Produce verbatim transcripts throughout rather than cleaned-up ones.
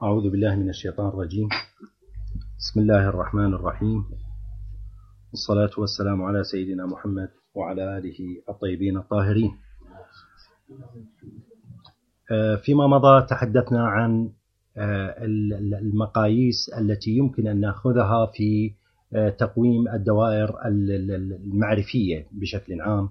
أعوذ بالله من الشيطان الرجيم. بسم الله الرحمن الرحيم، والصلاة والسلام على سيدنا محمد وعلى آله الطيبين الطاهرين. فيما مضى تحدثنا عن المقاييس التي يمكن أن نأخذها في تقويم الدوائر المعرفية بشكل عام،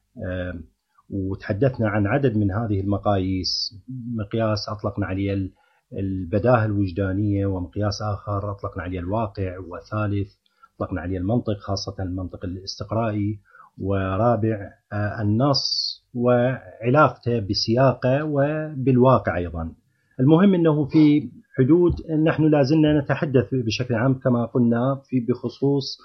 وتحدثنا عن عدد من هذه المقاييس. مقياس أطلقنا عليه البداهة الوجدانية، ومقياس آخر أطلقنا عليه الواقع، وثالث أطلقنا عليه المنطق، خاصة المنطق الاستقرائي، ورابع النص وعلاقته بسياقه وبالواقع أيضا. المهم أنه في حدود نحن لازلنا نتحدث بشكل عام كما قلنا في بخصوص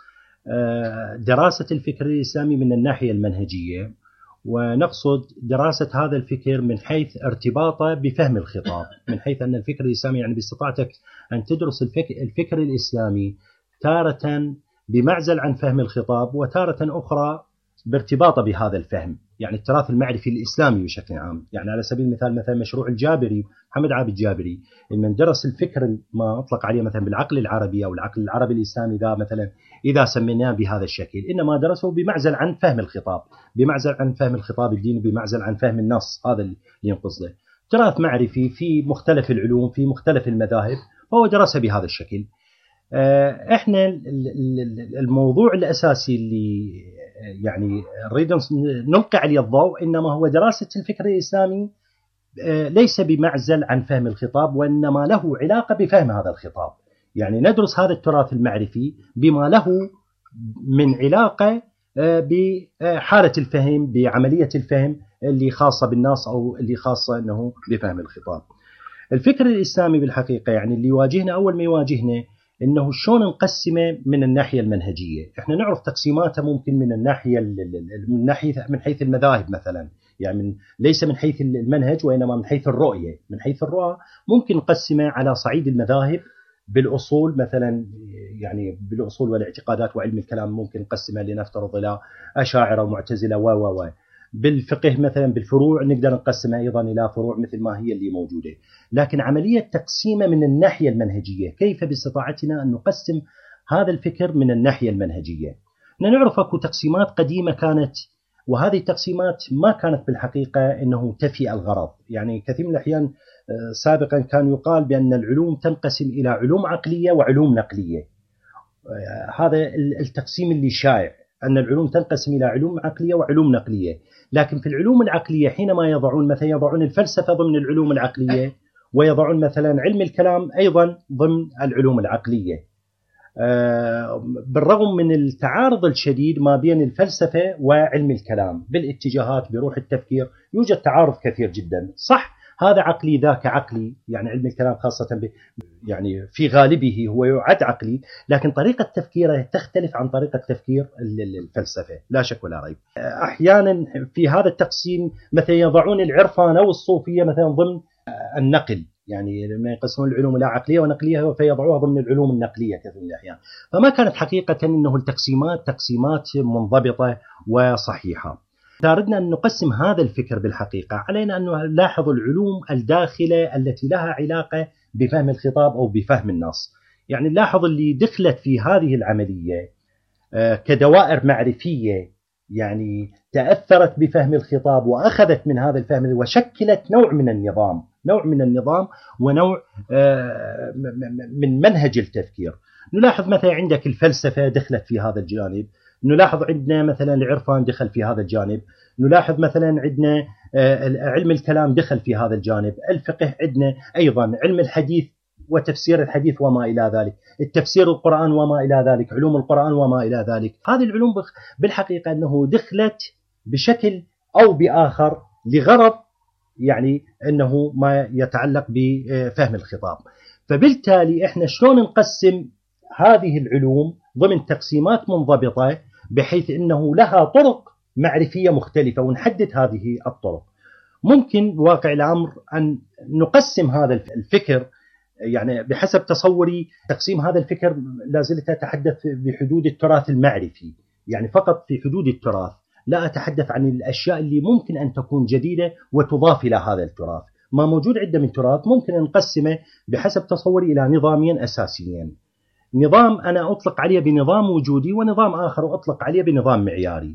دراسة الفكر الإسلامي من الناحية المنهجية، ونقصد دراسة هذا الفكر من حيث ارتباطه بفهم الخطاب، من حيث أن الفكر الإسلامي يعني باستطاعتك أن تدرس الفكر, الفكر الإسلامي تارة بمعزل عن فهم الخطاب، وتارة أخرى بارتباطه بهذا الفهم، يعني التراث المعرفي الإسلامي بشكل عام. يعني على سبيل المثال مثلا مشروع الجابري، محمد عابد الجابري، من درس الفكر ما أطلق عليه مثلا بالعقل العربي أو العقل العربي الإسلامي ذا مثلا، إذا سميناه بهذا الشكل، إنما درسه بمعزل عن فهم الخطاب، بمعزل عن فهم الخطاب الديني، بمعزل عن فهم النص. هذا اللي ينقص له تراث معرفي في مختلف العلوم في مختلف المذاهب، فهو درسه بهذا الشكل. احنا الموضوع الأساسي اللي يعني نريد نلقي عليه الضوء إنما هو دراسة الفكر الإسلامي ليس بمعزل عن فهم الخطاب، وإنما له علاقة بفهم هذا الخطاب. يعني ندرس هذا التراث المعرفي بما له من علاقة بحالة الفهم، بعملية الفهم اللي خاصة بالناس أو اللي خاصة أنه بفهم الخطاب. الفكر الإسلامي بالحقيقة يعني اللي يواجهنا أول ما يواجهنا إنه شلون نقسمه من الناحية المنهجية. إحنا نعرف تقسيماته ممكن من الناحية من ناحية من حيث المذاهب مثلا، يعني من ليس من حيث المنهج وإنما من حيث الرؤية. من حيث الرؤى ممكن نقسمه على صعيد المذاهب بالأصول مثلا، يعني بالأصول والاعتقادات وعلم الكلام ممكن نقسمها لنفترض إلى أشاعرة ومعتزلة و و و بالفقه مثلا بالفروع نقدر نقسمها أيضا إلى فروع مثل ما هي اللي موجودة. لكن عملية تقسيمه من الناحية المنهجية، كيف باستطاعتنا أن نقسم هذا الفكر من الناحية المنهجية؟ نعرف أكو تقسيمات قديمة كانت، وهذه التقسيمات ما كانت بالحقيقة أنه تفي الغرض. يعني كثير من الأحيان سابقا كان يقال بأن العلوم تنقسم إلى علوم عقلية وعلوم نقلية. هذا التقسيم اللي شائع، أن العلوم تنقسم إلى علوم عقلية وعلوم نقلية. لكن في العلوم العقلية حينما يضعون مثلا يضعون الفلسفة ضمن العلوم العقلية، ويضعون مثلا علم الكلام أيضا ضمن العلوم العقلية، بالرغم من التعارض الشديد ما بين الفلسفة وعلم الكلام بالاتجاهات بروح التفكير. يوجد تعارض كثير جدا، صح هذا عقلي ذاك عقلي، يعني علم الكلام خاصة ب يعني في غالبه هو يعد عقلي، لكن طريقة تفكيره تختلف عن طريقة تفكير الفلسفة لا شك ولا ريب. أحيانا في هذا التقسيم مثلا يضعون العرفان أو الصوفية مثلا ضمن النقل، يعني لما يقسمون العلوم إلى عقلية ونقلية فيضعوها ضمن العلوم النقلية كثير من الأحيان. فما كانت حقيقة أنه التقسيمات تقسيمات منضبطة وصحيحة. إذا أردنا أن نقسم هذا الفكر بالحقيقة علينا أن نلاحظ العلوم الداخلة التي لها علاقة بفهم الخطاب أو بفهم النص. يعني نلاحظ اللي دخلت في هذه العملية كدوائر معرفية، يعني تأثرت بفهم الخطاب وأخذت من هذا الفهم وشكلت نوع من النظام نوع من النظام ونوع من منهج التفكير. نلاحظ مثلا عندك الفلسفة دخلت في هذا الجانب، نلاحظ عندنا مثلا العرفان دخل في هذا الجانب، نلاحظ مثلا عندنا علم الكلام دخل في هذا الجانب، الفقه عندنا أيضا، علم الحديث وتفسير الحديث وما إلى ذلك، التفسير القرآن وما إلى ذلك، علوم القرآن وما إلى ذلك. هذه العلوم بالحقيقة أنه دخلت بشكل أو بآخر لغرض، يعني أنه ما يتعلق بفهم الخطاب. فبالتالي إحنا شلون نقسم هذه العلوم ضمن تقسيمات منضبطة بحيث أنه لها طرق معرفية مختلفة، ونحدد هذه الطرق. ممكن بواقع الأمر أن نقسم هذا الفكر، يعني بحسب تصوري تقسيم هذا الفكر لازلت أتحدث بحدود التراث المعرفي، يعني فقط في حدود التراث، لا أتحدث عن الأشياء اللي ممكن أن تكون جديدة وتضاف إلى هذا التراث. ما موجود عنده من تراث ممكن نقسمه بحسب تصوري إلى نظامين أساسيين. نظام أنا أطلق عليه بنظام وجودي، ونظام آخر أطلق عليه بنظام معياري.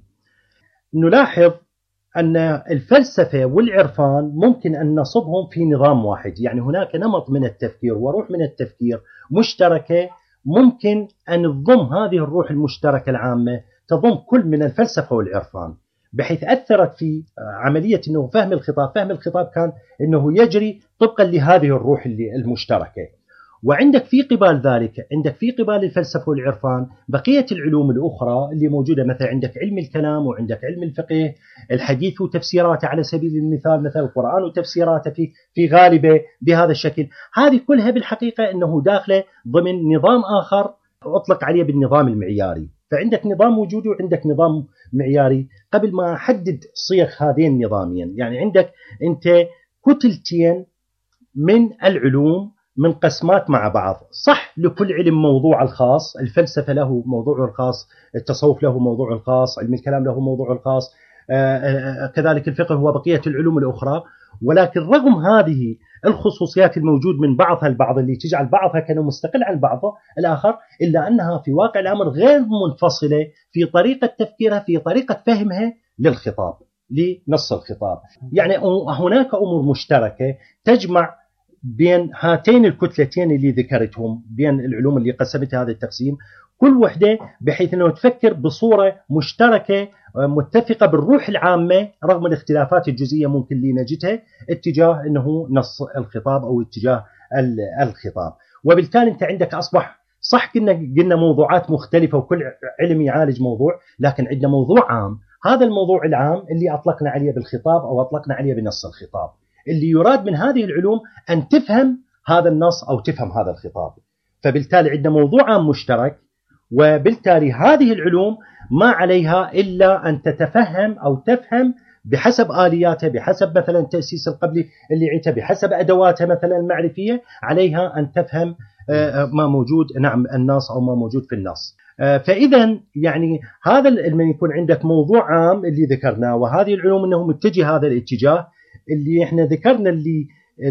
نلاحظ أن الفلسفة والعرفان ممكن أن نصبهم في نظام واحد، يعني هناك نمط من التفكير وروح من التفكير مشتركة، ممكن أن تضم هذه الروح المشتركة العامة تضم كل من الفلسفة والعرفان، بحيث أثرت في عملية أنه فهم الخطاب. فهم الخطاب كان أنه يجري طبقا لهذه الروح المشتركة. وعندك في قبال ذلك، عندك في قبال الفلسفة والعرفان بقية العلوم الأخرى اللي موجودة، مثلا عندك علم الكلام، وعندك علم الفقه، الحديث وتفسيراته على سبيل المثال، مثلا القرآن وتفسيراته في في غالبه بهذا الشكل. هذه كلها بالحقيقة أنه داخله ضمن نظام آخر أطلق عليه بالنظام المعياري. فعندك نظام وجودي وعندك نظام معياري. قبل ما أحدد صيغ هذين النظامين، يعني عندك أنت كتلتين من العلوم من قسمات مع بعض. صح لكل علم موضوع الخاص، الفلسفة له موضوع الخاص، التصوف له موضوع الخاص، علم الكلام له موضوع الخاص، كذلك الفقه وبقية العلوم الأخرى. ولكن رغم هذه الخصوصيات الموجود من بعضها البعض اللي تجعل بعضها كأنه مستقل عن بعضه الآخر، إلا أنها في واقع الأمر غير منفصلة في طريقة تفكيرها، في طريقة فهمها للخطاب، لنص الخطاب. يعني هناك أمور مشتركة تجمع بين هاتين الكتلتين اللي ذكرتهم، بين العلوم اللي قسمت هذا التقسيم، كل وحدة بحيث أنه تفكر بصورة مشتركة متفقة بالروح العامة، رغم الاختلافات الجزئية ممكن اللي نجدها اتجاه أنه نص الخطاب أو اتجاه الخطاب. وبالتالي أنت عندك أصبح صح كنا قلنا موضوعات مختلفة وكل علم يعالج موضوع، لكن عندنا موضوع عام. هذا الموضوع العام اللي أطلقنا عليه بالخطاب أو أطلقنا عليه بنص الخطاب، اللي يراد من هذه العلوم أن تفهم هذا النص أو تفهم هذا الخطاب. فبالتالي عندنا موضوع عام مشترك، وبالتالي هذه العلوم ما عليها إلا أن تتفهم أو تفهم بحسب آلياتها، بحسب مثلا التأسيس القبلي اللي عيتها، بحسب أدواتها مثلا المعرفية، عليها أن تفهم ما موجود نعم النص أو ما موجود في النص. فإذا يعني هذا لما يكون عندك موضوع عام اللي ذكرناه، وهذه العلوم أنه متجه هذا الاتجاه اللي احنا ذكرنا، اللي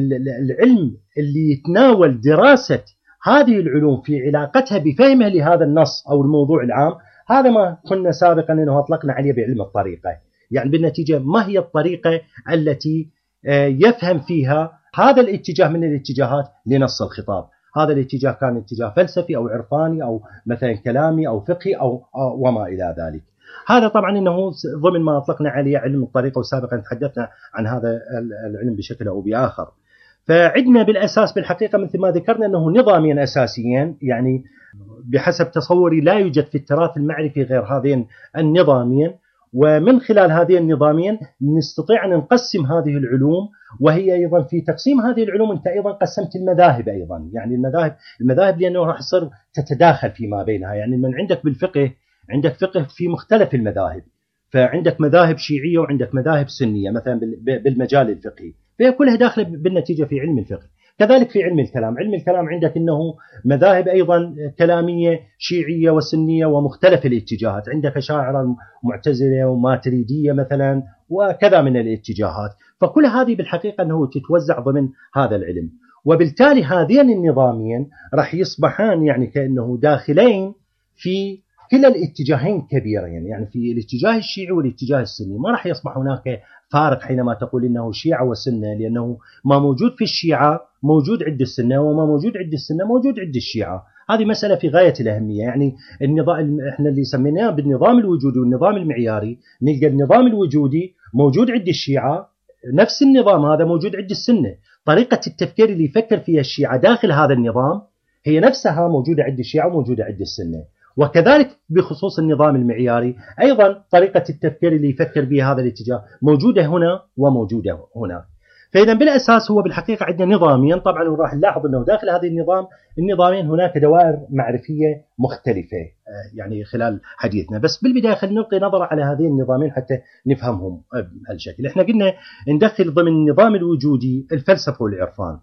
العلم اللي يتناول دراسة هذه العلوم في علاقتها بفهمها لهذا النص أو الموضوع العام، هذا ما كنا سابقا أنه أطلقنا عليه بعلم الطريقة. يعني بالنتيجة ما هي الطريقة التي يفهم فيها هذا الاتجاه من الاتجاهات لنص الخطاب. هذا الاتجاه كان اتجاه فلسفي أو عرفاني أو مثلا كلامي أو فقهي أو وما إلى ذلك. هذا طبعا أنه ضمن ما أطلقنا عليه علم الطريقة، وسابقا تحدثنا عن هذا العلم بشكل أو بآخر. فعندنا بالأساس بالحقيقة مثل ما ذكرنا أنه نظامين أساسيين، يعني بحسب تصوري لا يوجد في التراث المعرفي غير هذين النظامين، ومن خلال هذين النظامين نستطيع أن نقسم هذه العلوم. وهي أيضا في تقسيم هذه العلوم أنت أيضا قسمت المذاهب أيضا، يعني المذاهب المذاهب لأنه راح تصير تتداخل فيما بينها. يعني من عندك بالفقه عندك فقه في مختلف المذاهب، فعندك مذاهب شيعية وعندك مذاهب سنية مثلا بالمجال الفقهي، فهي كلها داخلة بالنتيجة في علم الفقه. كذلك في علم الكلام، علم الكلام عندك أنه مذاهب أيضا كلامية شيعية وسنية ومختلف الاتجاهات، عندك أشاعرة معتزلة وماتريدية مثلا وكذا من الاتجاهات. فكل هذه بالحقيقة أنه تتوزع ضمن هذا العلم، وبالتالي هذين النظامين راح يصبحان يعني كأنه داخلين في كلا الاتجاهين كبيرين، يعني في الاتجاه الشيعي والاتجاه السني. ما راح يصبح هناك فارق حينما تقول إنه شيعة وسنة، لأنه ما موجود في الشيعة موجود عند السنة، وما موجود عند السنة موجود عند الشيعة. هذه مسألة في غاية الأهمية. يعني النظام احنا اللي سميناه بالنظام الوجودي والنظام المعياري، نلقى النظام الوجودي موجود عند الشيعة، نفس النظام هذا موجود عند السنة. طريقة التفكير اللي يفكر فيها الشيعة داخل هذا النظام هي نفسها موجودة عند الشيعة وموجودة عند السنة. وكذلك بخصوص النظام المعياري أيضا طريقة التفكير اللي يفكر بها هذا الاتجاه موجودة هنا وموجودة هنا. فإذا بالأساس هو بالحقيقة عندنا نظامين. طبعا وراح نلاحظ أنه داخل هذه النظام النظامين هناك دوائر معرفية مختلفة يعني خلال حديثنا. بس بالبداية خلينا نلقي نظرة على هذين النظامين حتى نفهمهم بهالشكل. احنا قلنا ندخل ضمن النظام الوجودي الفلسفة والعرفان.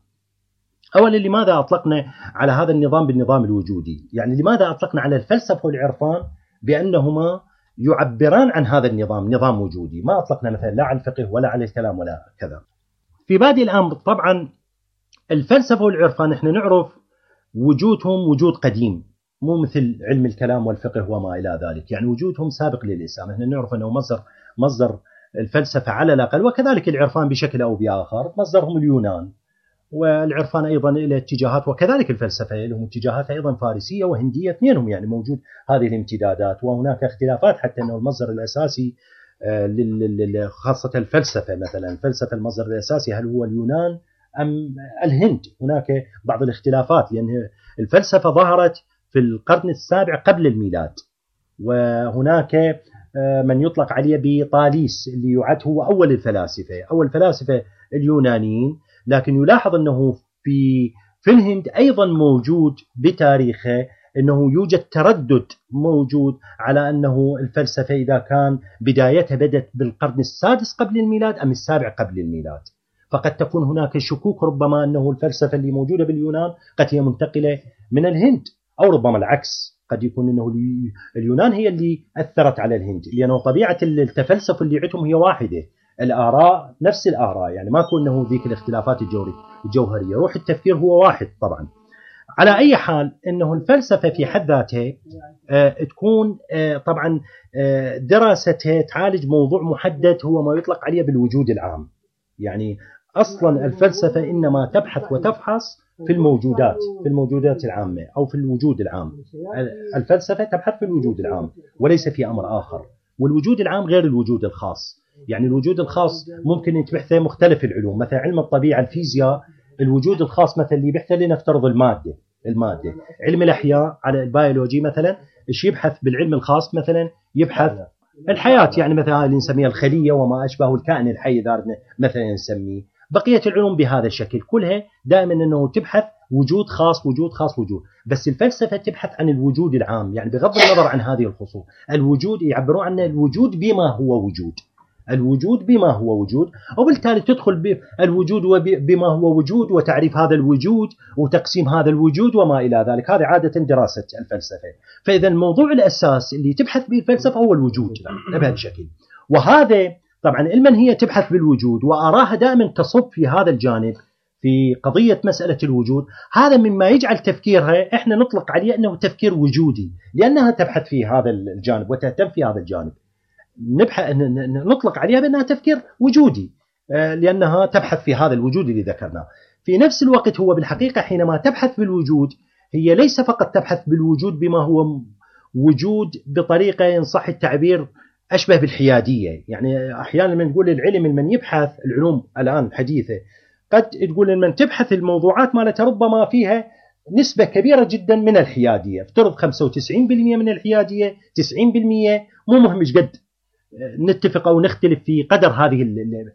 أولا لماذا أطلقنا على هذا النظام بالنظام الوجودي؟ يعني لماذا أطلقنا على الفلسفة والعرفان بأنهما يعبران عن هذا النظام، نظام وجودي؟ ما أطلقنا مثلا لا على الفقه ولا على الكلام ولا كذا. في بادئ الأمر طبعا الفلسفة والعرفان احنا نعرف وجودهم وجود قديم، مو مثل علم الكلام والفقه وما إلى ذلك، يعني وجودهم سابق للإسلام. احنا نعرف أنه مصدر مصدر الفلسفة على الأقل، وكذلك العرفان بشكل أو بآخر مصدرهم اليونان، والعرفان أيضا إلى اتجاهات، وكذلك الفلسفة لهم اتجاهات أيضا فارسية وهندية، اثنينهم يعني موجود هذه الامتدادات. وهناك اختلافات حتى أنه المصدر الأساسي خاصة الفلسفة، مثلا الفلسفة المصدر الأساسي هل هو اليونان أم الهند؟ هناك بعض الاختلافات، لأن الفلسفة ظهرت في القرن السابع قبل الميلاد، وهناك من يطلق عليه بطاليس اللي يعد هو أول الفلاسفة أول الفلاسفة اليونانيين. لكن يلاحظ أنه في في الهند أيضا موجود بتاريخه أنه يوجد تردد موجود على أنه الفلسفة إذا كان بدايتها بدأت بالقرن السادس قبل الميلاد أم السابع قبل الميلاد. فقد تكون هناك شكوك ربما أنه الفلسفة اللي موجودة باليونان قد هي منتقلة من الهند، أو ربما العكس، قد يكون أنه اليونان هي اللي أثرت على الهند، لأنه طبيعة التفلسف اللي عندهم هي واحدة، الآراء نفس الآراء، يعني ما يكون أنه ذيك الاختلافات الجوهرية، روح التفكير هو واحد طبعا. على أي حال أنه الفلسفة في حد ذاتها آه تكون آه طبعا آه دراستها تعالج موضوع محدد هو ما يطلق عليه بالوجود العام. يعني أصلا الفلسفة إنما تبحث وتفحص في الموجودات في الموجودات العامة أو في الوجود العام. الفلسفة تبحث في الوجود العام وليس في أمر آخر، والوجود العام غير الوجود الخاص. يعني الوجود الخاص ممكن يتبحثه مختلف العلوم، مثلا علم الطبيعة الفيزياء الوجود الخاص مثلا اللي بيحثه لنفترض المادة المادة علم الأحياء على البيولوجي مثلا ايش يبحث بالعلم الخاص، مثلا يبحث الحياة، يعني مثلا اللي نسميها الخلية وما أشبه الكائن الحي إذا مثلا نسميه. بقية العلوم بهذا الشكل كلها دائما أنه تبحث وجود خاص وجود خاص وجود، بس الفلسفة تبحث عن الوجود العام، يعني بغض النظر عن هذه الخصوص. الوجود يعبرون عنه الوجود بما هو وجود، الوجود بما هو وجود، وبالتالي تدخل بالوجود بما هو وجود وتعريف هذا الوجود وتقسيم هذا الوجود وما إلى ذلك. هذه عادة دراسة الفلسفة. فإذا الموضوع الأساس اللي تبحث به الفلسفة هو الوجود بهذا الشكل، وهذا طبعا علما هي تبحث بالوجود وأراها دائما تصب في هذا الجانب في قضية مسألة الوجود. هذا مما يجعل تفكيرها احنا نطلق عليه أنه تفكير وجودي، لأنها تبحث في هذا الجانب وتهتم في هذا الجانب. نبحث نطلق عليها بأنها تفكير وجودي لأنها تبحث في هذا الوجود اللي ذكرناه. في نفس الوقت هو بالحقيقة حينما تبحث بالوجود هي ليس فقط تبحث بالوجود بما هو وجود بطريقة إن صح التعبير أشبه بالحيادية. يعني أحيانا من نقول العلم من يبحث العلوم الآن الحديثة قد تقول من تبحث الموضوعات مالتها ربما فيها نسبة كبيرة جدا من الحيادية، افترض خمسة وتسعين بالمئة من الحيادية، تسعين بالمئة مو مهم ايش قد نتفق أو نختلف في قدر هذه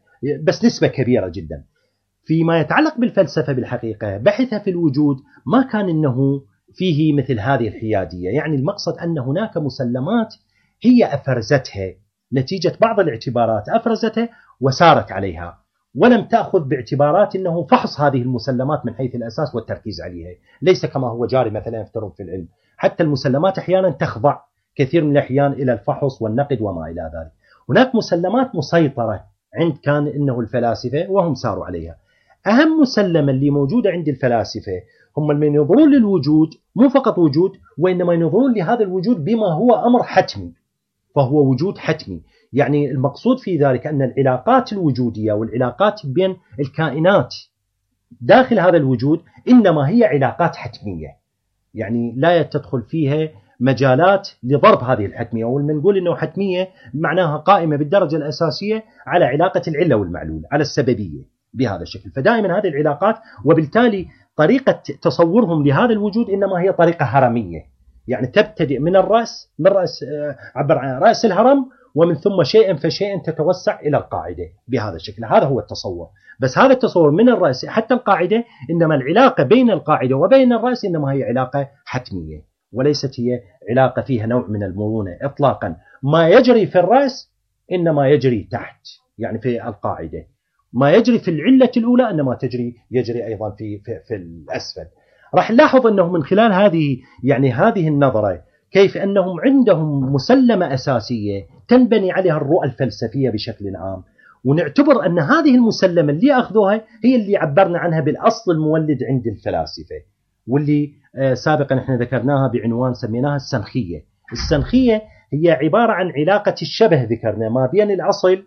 بس نسبة كبيرة جدا. فيما يتعلق بالفلسفة بالحقيقة بحثها في الوجود ما كان إنه فيه مثل هذه الحيادية، يعني المقصد أن هناك مسلمات هي أفرزتها نتيجة بعض الاعتبارات، أفرزتها وسارت عليها، ولم تأخذ باعتبارات أنه فحص هذه المسلمات من حيث الأساس والتركيز عليها، ليس كما هو جاري مثلا يفترض في العلم. حتى المسلمات أحيانا تخضع كثير من الأحيان إلى الفحص والنقد وما إلى ذلك. هناك مسلمات مسيطرة عند كان إنه الفلاسفة وهم ساروا عليها. أهم مسلمة اللي موجودة عند الفلاسفة هم من ينظرون للوجود مو فقط وجود، وإنما ينظرون لهذا الوجود بما هو أمر حتمي، فهو وجود حتمي. يعني المقصود في ذلك أن العلاقات الوجودية والعلاقات بين الكائنات داخل هذا الوجود إنما هي علاقات حتمية، يعني لا تدخل فيها مجالات لضرب هذه الحتمية. ولما نقول إنه حتمية معناها قائمة بالدرجة الأساسية على علاقة العلة والمعلول، على السببية بهذا الشكل. فدائما هذه العلاقات، وبالتالي طريقة تصورهم لهذا الوجود إنما هي طريقة هرمية، يعني تبتدئ من الرأس، من رأس عبر عن رأس الهرم، ومن ثم شيئا فشيئا تتوسع إلى القاعدة بهذا الشكل. هذا هو التصور. بس هذا التصور من الرأس حتى القاعدة، إنما العلاقة بين القاعدة وبين الرأس إنما هي علاقة حتمية، وليست هي علاقة فيها نوع من المرونة إطلاقا. ما يجري في الرأس إنما يجري تحت، يعني في القاعدة. ما يجري في العلة الأولى إنما تجري يجري أيضا في في, في الأسفل. راح نلاحظ أنه من خلال هذه يعني هذه النظرة كيف أنهم عندهم مسلمة أساسية تنبني عليها الرؤى الفلسفية بشكل عام، ونعتبر أن هذه المسلمة اللي أخذوها هي اللي عبرنا عنها بالأصل المولد عند الفلاسفة، واللي سابقا احنا ذكرناها بعنوان سميناها السنخية. السنخية هي عبارة عن علاقة الشبه، ذكرنا ما بين الأصل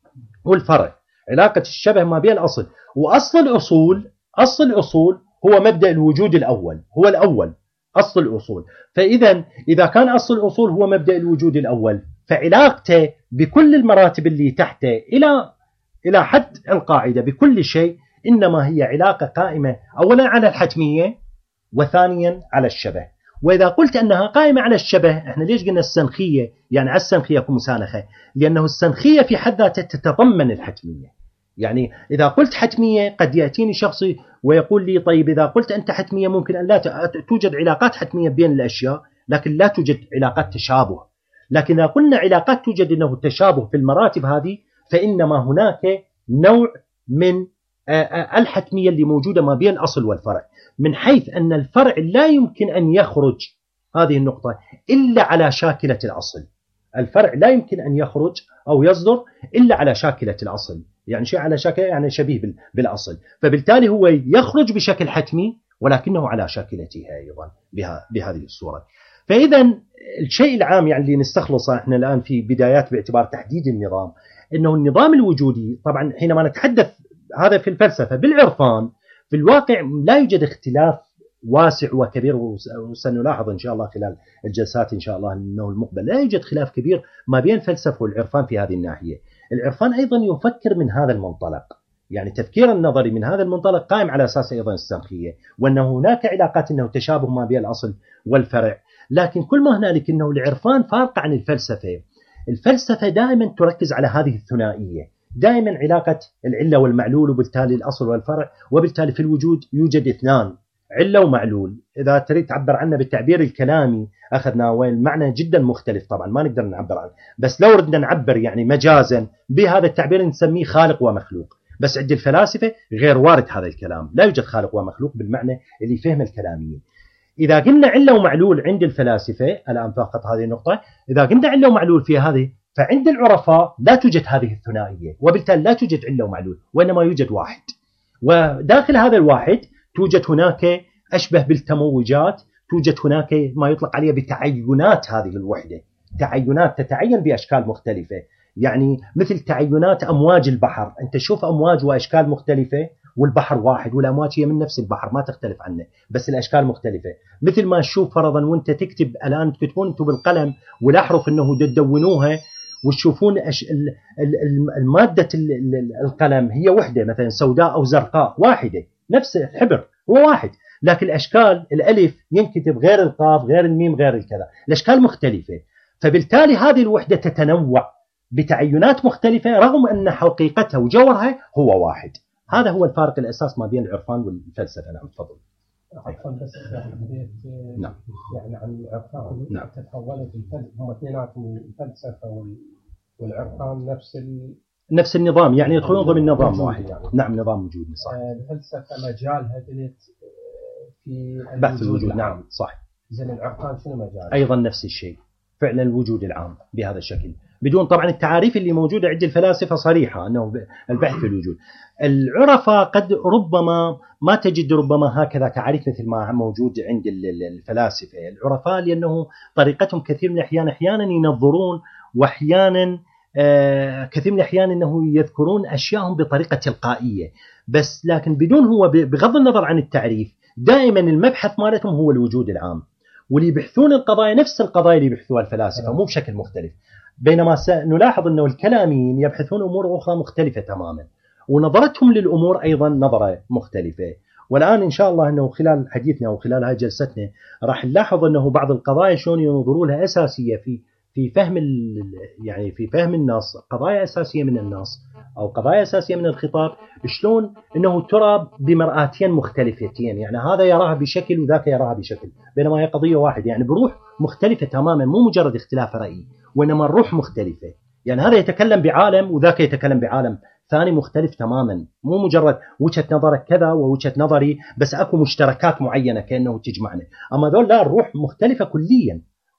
والفرع، علاقة الشبه ما بين الأصل. وأصل الأصول، أصل الأصول هو مبدأ الوجود الأول، هو الأول أصل الأصول. فإذا إذا كان أصل الأصول هو مبدأ الوجود الأول، فعلاقته بكل المراتب اللي تحته إلى إلى حد القاعدة بكل شيء إنما هي علاقة قائمة أولا على الحتمية، وثانيا على الشبه. وإذا قلت أنها قائمة على الشبه، إحنا ليش قلنا السنخية؟ يعني على السنخية كمسانخة، لأنه السنخية في حد ذاتها تتضمن الحتمية. يعني إذا قلت حتمية قد يأتيني شخص ويقول لي طيب إذا قلت أنت حتمية ممكن أن لا توجد علاقات حتمية بين الأشياء، لكن لا توجد علاقات تشابه. لكن إذا قلنا علاقات توجد أنه التشابه في المراتب هذه، فإنما هناك نوع من الحتمية اللي موجودة ما بين الأصل والفرع، من حيث أن الفرع لا يمكن أن يخرج هذه النقطة إلا على شاكلة الأصل. الفرع لا يمكن أن يخرج أو يصدر إلا على شاكلة الأصل، يعني شيء على شاكلة يعني شبيه بالأصل، فبالتالي هو يخرج بشكل حتمي ولكنه على شاكلتها أيضا بهذه الصورة. فإذا الشيء العام يعني اللي نستخلصه احنا الآن في بدايات باعتبار تحديد النظام، أنه النظام الوجودي طبعا حينما نتحدث هذا في الفلسفة، بالعرفان في الواقع لا يوجد اختلاف واسع وكبير، وسنلاحظ إن شاء الله خلال الجلسات إن شاء الله أنه المقبل لا يوجد خلاف كبير ما بين الفلسفة والعرفان في هذه الناحية. العرفان أيضا يفكر من هذا المنطلق، يعني تفكير النظري من هذا المنطلق قائم على أساس أيضا السنخية، وأن هناك علاقات أنه تشابه ما بين الأصل والفرع. لكن كل ما هنالك أنه العرفان فارق عن الفلسفة. الفلسفة دائما تركز على هذه الثنائية، دائما علاقة العلة والمعلول، وبالتالي الأصل والفرع، وبالتالي في الوجود يوجد اثنان، علة ومعلول. إذا تريد تعبر عنه بالتعبير الكلامي أخذناه والمعنى جدا مختلف، طبعا ما نقدر نعبر عنه، بس لو ردنا نعبر يعني مجازا بهذا التعبير نسميه خالق ومخلوق. بس عند الفلاسفة غير وارد هذا الكلام، لا يوجد خالق ومخلوق بالمعنى اللي فهم الكلاميين. إذا قلنا علة ومعلول عند الفلاسفة، الآن فقط هذه النقطة، إذا قلنا علة ومعلول في هذه، فعند العرفاء لا توجد هذه الثنائية، وبالتالي لا توجد علة ومعلول، وإنما يوجد واحد، وداخل هذا الواحد توجد هناك أشبه بالتموجات، توجد هناك ما يطلق عليه بتعينات هذه الوحدة، تعينات تتعين بأشكال مختلفة، يعني مثل تعينات أمواج البحر. أنت تشوف أمواج وأشكال مختلفة، والبحر واحد، والأمواج هي من نفس البحر ما تختلف عنه، بس الأشكال مختلفة. مثل ما تشوف فرضا وانت تكتب الآن، تكتبون انتم بالقلم والأحرف أنه تدونوها وتشوفون المادة القلم هي وحدة، مثلا سوداء أو زرقاء واحدة، نفس الحبر هو واحد، لكن الأشكال الألف ينكتب غير القاف غير الميم غير الكذا، الأشكال مختلفة. فبالتالي هذه الوحدة تتنوع بتعينات مختلفة رغم أن حقيقتها وجوهرها هو واحد. هذا هو الفارق الأساس ما بين العرفان والفلسفة. نعم تفضل. عفوا بس يعني نعم. يعني عن العرفان نعم. تتحولت الفلسفة، هم اثنيناتهم الفلسفة والعرفان نفس ال... نفس النظام، يعني يدخلون ضمن نظام واحد. يعني. نعم نظام وجودي صح. الفلسفة مجالها قلت في بحث الوجود. نعم صح. زين العرفان شنو مجال؟ أيضا نفس الشيء، فعلا الوجود العام بهذا الشكل، بدون طبعا التعاريف اللي موجودة عند الفلاسفة صريحة أنه البحث في الوجود. العرفاء قد ربما ما تجد ربما هكذا تعريف مثل ما موجود عند الفلاسفة. العرفاء لأنه طريقتهم كثير من الأحيان أحيانا ينظرون، وأحيانا آه كثير من الأحيان أنه يذكرون أشياءهم بطريقة تلقائية، بس لكن بدون هو بغض النظر عن التعريف دائما المبحث مالتهم هو الوجود العام، واللي يبحثون القضايا نفس القضايا اللي يبحثوها الفلاسفة مو بشكل مختلف. بينما سنلاحظ أنه الكلاميين يبحثون أمور أخرى مختلفة تماما، ونظرتهم للأمور أيضا نظرة مختلفة. والآن إن شاء الله أنه خلال حديثنا وخلال هذه جلستنا راح نلاحظ أنه بعض القضايا شلون ينظروا لها أساسية في في فهم يعني في فهم النص، قضايا أساسية من النص أو قضايا أساسية من الخطاب، شلون أنه ترى بمرآتين مختلفتين، يعني هذا يراها بشكل وذاك يراها بشكل، بينما هي قضية واحدة، يعني بروح مختلفة تماما، مو مجرد اختلاف رأي، وإنما الروح مختلفة. يعني هذا يتكلم بعالم وذاك يتكلم بعالم ثاني مختلف تماما، مو مجرد وجهة نظرك كذا ووجهة نظري، بس أكو مشتركات معينة كأنه تجمعنا. أما ذول لا، الروح مختلفة كليا،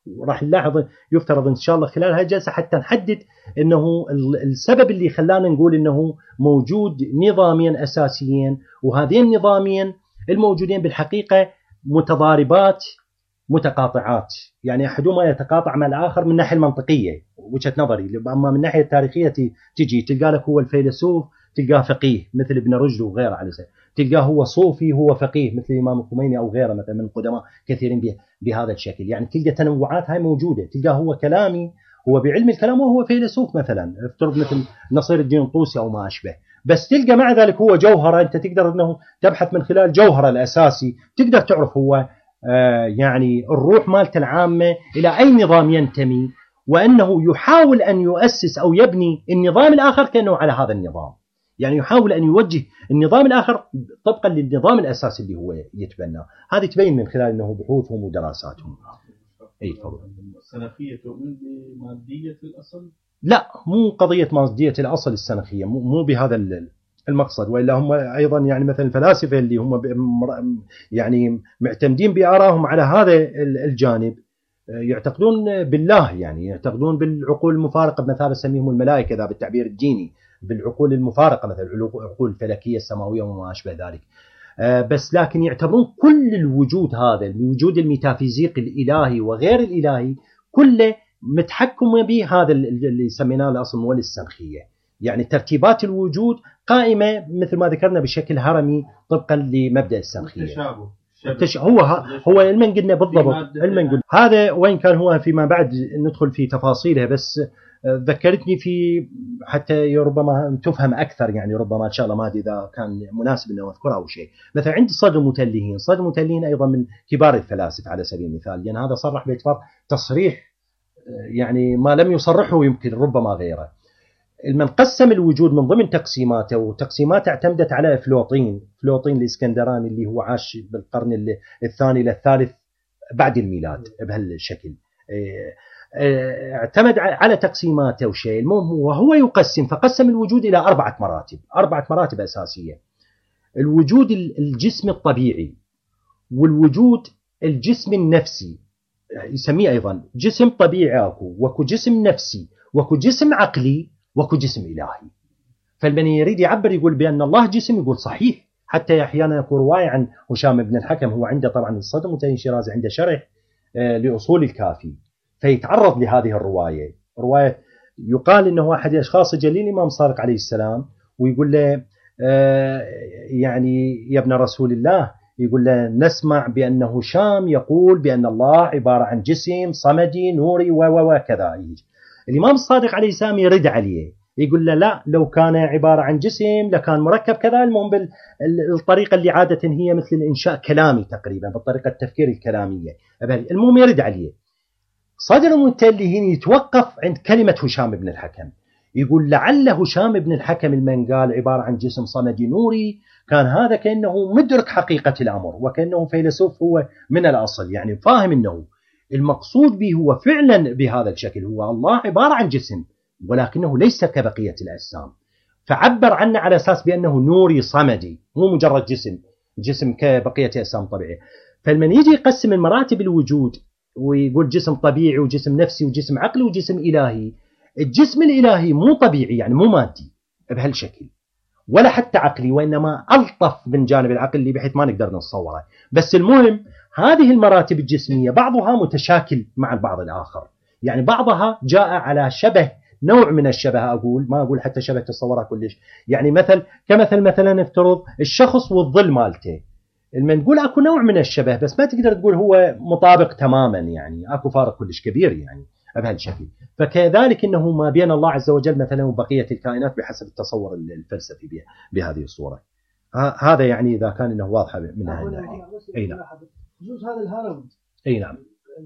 وراح نلاحظ يفترض إن شاء الله خلال هذه الجلسة حتى نحدد أنه السبب اللي خلانا نقول أنه موجود نظامين أساسيين، وهذين النظامين الموجودين بالحقيقة متضاربات متقاطعات، يعني أحدهما يتقاطع مع الآخر من الناحية المنطقية وجهة نظري، أما من الناحية التاريخية تجي تلقى لك هو الفيلسوف تلقاه فقيه مثل ابن رشد وغيره على سبيل، تلقاه هو صوفي هو فقيه مثل الإمام الخميني أو غيره مثلا من قدماء كثيرين بهذا الشكل، يعني تلقى تنوعات هاي موجودة، تلقاه هو كلامي هو بعلم الكلام وهو فيلسوف مثلا افترض مثل نصير الدين الطوسي أو ما أشبه، بس تلقى مع ذلك هو جوهرة أنت تقدر أنه تبحث من خلال جوهرة الأساسي تقدر تعرف هو آه يعني الروح مالته العامة إلى أي نظام ينتمي، وأنه يحاول أن يؤسس أو يبني النظام الآخر كأنه على هذا النظام، يعني يحاول أن يوجه النظام الآخر طبقا للنظام الأساسي اللي هو يتبناه. هذه تبين من خلال أنه بحوثهم ودراساتهم. أي فضل. السنخية تؤمن بمادية الأصل؟ لا، مو قضية مادية الأصل السنخية، مو, مو بهذا المقصد، وإلا هم أيضا يعني مثلا الفلاسفة اللي هم يعني معتمدين بآرائهم على هذا الجانب يعتقدون بالله، يعني يعتقدون بالعقول المفارقة بمثابة سميهم الملائكة ذا بالتعبير الديني، بالعقول المفارقة مثل العقول الفلكية السماوية وما أشبه ذلك، بس لكن يعتبرون كل الوجود هذا الوجود الميتافيزيقي الإلهي وغير الإلهي كله متحكم به هذا اللي سميناه الأصل مولي السنخية، يعني ترتيبات الوجود قائمة مثل ما ذكرنا بشكل هرمي طبقا لمبدأ السنخية. التشابه التش... هو هو المن قلنا بالضبط المن قلنا هذا، وين كان هو فيما بعد ندخل في تفاصيلها، بس ذكرتني في حتى ربما تفهم أكثر، يعني ربما إن شاء الله ما أدري إذا كان مناسب أن أذكرها أو شيء. مثلا عند صدر المتلهين، صدر المتلهين أيضا من كبار الفلاسفة على سبيل المثال، لأن يعني هذا صرح باعتبار تصريح يعني ما لم يصرحه يمكن ربما غيره. من قسم الوجود من ضمن تقسيماته، وتقسيماته اعتمدت على أفلاطين، أفلاطين الإسكندراني اللي هو عاش بالقرن الثاني إلى الثالث بعد الميلاد بهالشكل، اعتمد على تقسيماته وشيء. المهم وهو يقسم فقسم الوجود إلى أربعة مراتب، أربعة مراتب أساسية: الوجود الجسم الطبيعي، والوجود الجسم النفسي، يسميه أيضا جسم طبيعي أكو، وكو جسم نفسي، وكو جسم عقلي، وكو جسم إلهي. فالمن يريد يعبر يقول بأن الله جسم يقول صحيح، حتى أحيانا يكون رواية عن هشام بن الحكم، هو عنده طبعا الصدر المتلهين شيرازي عنده شرح لأصول الكافي، فيتعرض لهذه الرواية. رواية يقال إنه أحد الأشخاص جليل الإمام صادق عليه السلام ويقول له آه يعني يا ابن رسول الله، يقول له نسمع بأن هشام يقول بأن الله عبارة عن جسم صمدي نوري وكذا. الإمام الصادق عليه السلام يرد عليه يقول له لا، لو كان عبارة عن جسم لكان مركب كذا، المهم بالطريقة اللي عادة هي مثل الإنشاء كلامي تقريبا، بالطريقة التفكير الكلامية. المهم يرد عليه. صدر المتلهين يتوقف عند كلمة هشام بن الحكم، يقول لعل هشام بن الحكم المن قال عبارة عن جسم صمدي نوري كان هذا كأنه مدرك حقيقة الأمر، وكأنه فيلسوف هو من الأصل، يعني فاهم أنه المقصود به هو فعلا بهذا الشكل، هو الله عبارة عن جسم ولكنه ليس كبقية الأجسام، فعبر عنه على أساس بأنه نوري صمدي، مو مجرد جسم جسم كبقية الأجسام طبيعية. فلمن يجي يقسم المراتب الوجود ويقول جسم طبيعي وجسم نفسي وجسم عقلي وجسم إلهي، الجسم الإلهي مو طبيعي يعني مو مادي بهالشكل ولا حتى عقلي، وإنما ألطف من جانب العقل اللي بحيث ما نقدر نتصوره. بس المهم هذه المراتب الجسمية بعضها متشاكل مع البعض الآخر، يعني بعضها جاء على شبه نوع من الشبه، أقول ما أقول حتى شبه تصورها كلش، يعني مثل كمثل مثلا نفترض الشخص والظل مالته، لما نقول أكو نوع من الشبه بس ما تقدر تقول هو مطابق تماما، يعني أكو فارق كلش كبير يعني بهالشكل. فكذلك إنه ما بين الله عز وجل مثلا وبقية الكائنات بحسب التصور الفلسفي بهذه الصورة. هذا يعني إذا كان إنه واضح من هذه الناحية. أي نعم. جزء هذا الهرم. أي نعم.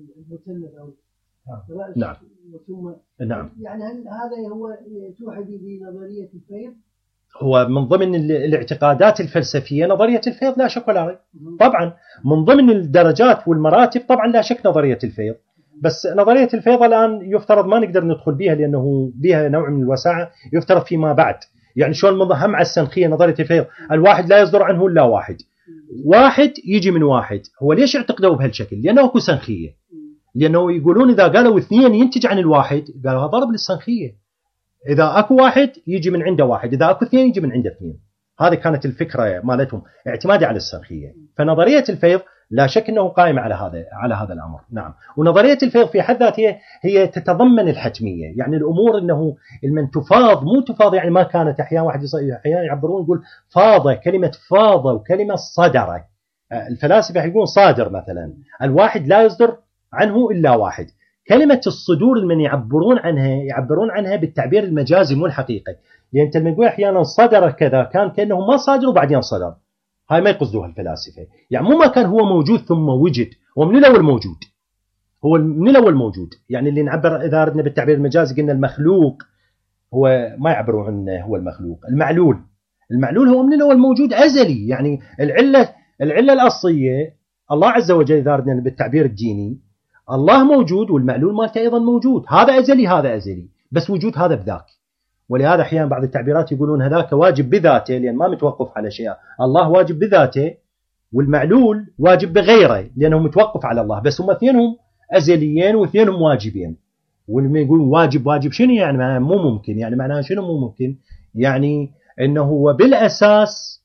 نعم. ثم نعم. يعني هذا هو توحي بنظرية الفيض. هو من ضمن الاعتقادات الفلسفية نظرية الفيض لا شك ولا ريب. طبعا من ضمن الدرجات والمراتب طبعا لا شك نظرية الفيض، بس نظرية الفيض الآن يفترض ما نقدر ندخل بها لأنه بها نوع من الوساعة، يفترض فيما بعد يعني شلون هم على السنخية نظرية الفيض الواحد لا يصدر عنه إلا واحد، واحد يجي من واحد. هو ليش اعتقدوا بهالشكل؟ لأنه اكو سنخية، لأنه يقولون إذا قالوا اثنين ينتج عن الواحد، قالوا هذا ضرب للسنخية، إذا أكو واحد يجي من عنده واحد، إذا أكو اثنين يجي من عنده اثنين. هذه كانت الفكرة مالتهم، اعتمادي على السنخية. فنظرية الفيض لا شك أنه قائم على هذا على هذا الأمر. نعم. ونظرية الفيض في حد ذاتها هي تتضمن الحتمية، يعني الأمور أنه من تفاض مو تفاض يعني ما كانت. أحيانا واحد أحيانا يعبرون يقول فاضة، كلمة فاضة وكلمة صدرة. الفلاسفة يقولون صادر مثلا، الواحد لا يصدر عنه إلا واحد. كلمة الصدور من يعبرون عنها يعبرون عنها بالتعبير المجازي مو الحقيقي. لأن أنت لما تقول أحيانا صدر كذا كان كأنه ما صادر وبعدين صدر، هاي ما يقصدوها الفلاسفة. يعني مو ما كان هو موجود ثم وجد، هو من الأول موجود، هو من الأول موجود. يعني اللي نعبر إذا أردنا بالتعبير المجازي قلنا المخلوق، هو ما يعبرون عنه هو المخلوق. المعلول، المعلول هو من الأول موجود أزلي. يعني العلة العلة الأصلية الله عز وجل إذا أردنا بالتعبير الديني، الله موجود والمعلول مالته أيضا موجود. هذا أزلي هذا أزلي، بس وجود هذا بذاك. ولهذا أحيانا بعض التعبيرات يقولون هذاك واجب بذاته لأن ما متوقف على شيء. الله واجب بذاته والمعلول واجب بغيره لأنه متوقف على الله، بس هم اثنينهم أزليين واثنينهم واجبين. ولما يقول واجب واجب شنو يعني؟ معناه مو ممكن. يعني معناه شنو مو ممكن؟ يعني أنه هو بالأساس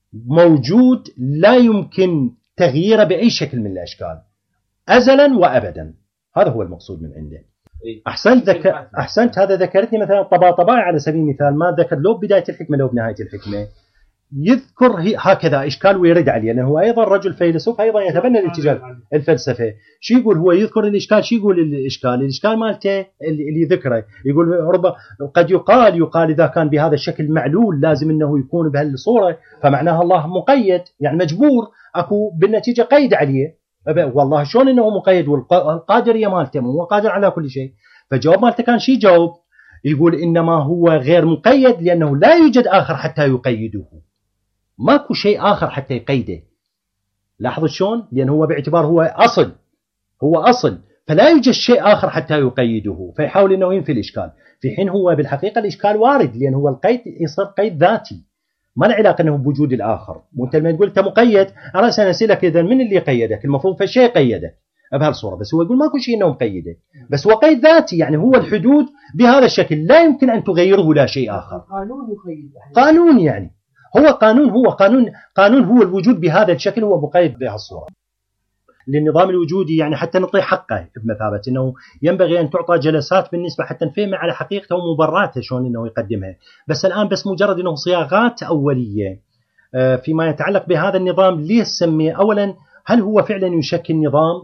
موجود لا يمكن تغييره بأي شكل من الأشكال أزلا وأبدا. هذا هو المقصود من عنده. أحسنت ذك... أحسنت هذا ذكرتني مثلا الطباطبائي على سبيل المثال، ما ذكر لو بداية الحكمة لو بنهاية الحكمة، يذكر هكذا إشكال ويرد عليه، لأنه هو أيضا رجل فيلسوف أيضا يتبنى الاتجاه الفلسفة. شو يقول هو؟ يذكر الإشكال. شو يقول الإشكال؟ الإشكال مالته اللي ذكره يقول ربما قد يقال يقال إذا كان بهذا الشكل معلول لازم أنه يكون بهالصورة، فمعناها الله مقيد، يعني مجبور، أكو بالنتيجة قيد عليه. والله شلون انه مقيد والقادريه مالته هو قادر على كل شيء؟ فجواب مالته كان شي جاوب يقول انما هو غير مقيد لانه لا يوجد اخر حتى يقيده، ماكو شيء اخر حتى يقيده. لاحظوا شلون؟ لانه هو باعتبار هو اصل، هو اصل، فلا يوجد شيء اخر حتى يقيده، فيحاول انه ينفي الاشكال، في حين هو بالحقيقه الاشكال وارد لانه هو القيد يصير قيد ذاتي، ما له علاقه انه بوجود الاخر. وانت لما تقول انت مقيد على اساس اسالك اذا من اللي قيدك؟ المفروض فالشيء قيدك بهالصوره، بس هو يقول ماكو شيء انه مقيده، بس هو قيد ذاتي. يعني هو الحدود بهذا الشكل لا يمكن ان تغيره لا شيء اخر. قانون يقيد، قانون، يعني هو قانون، هو قانون قانون هو الوجود بهذا الشكل هو مقيد بهالصوره. للنظام الوجودي يعني حتى نعطيه حقه بمثابه انه ينبغي ان تعطى جلسات بالنسبه حتى نفهم على حقيقته ومبراته شلون انه يقدمها. بس الان بس مجرد انه صياغات اوليه فيما يتعلق بهذا النظام. ليه سميه؟ اولا هل هو فعلا يشكل نظام؟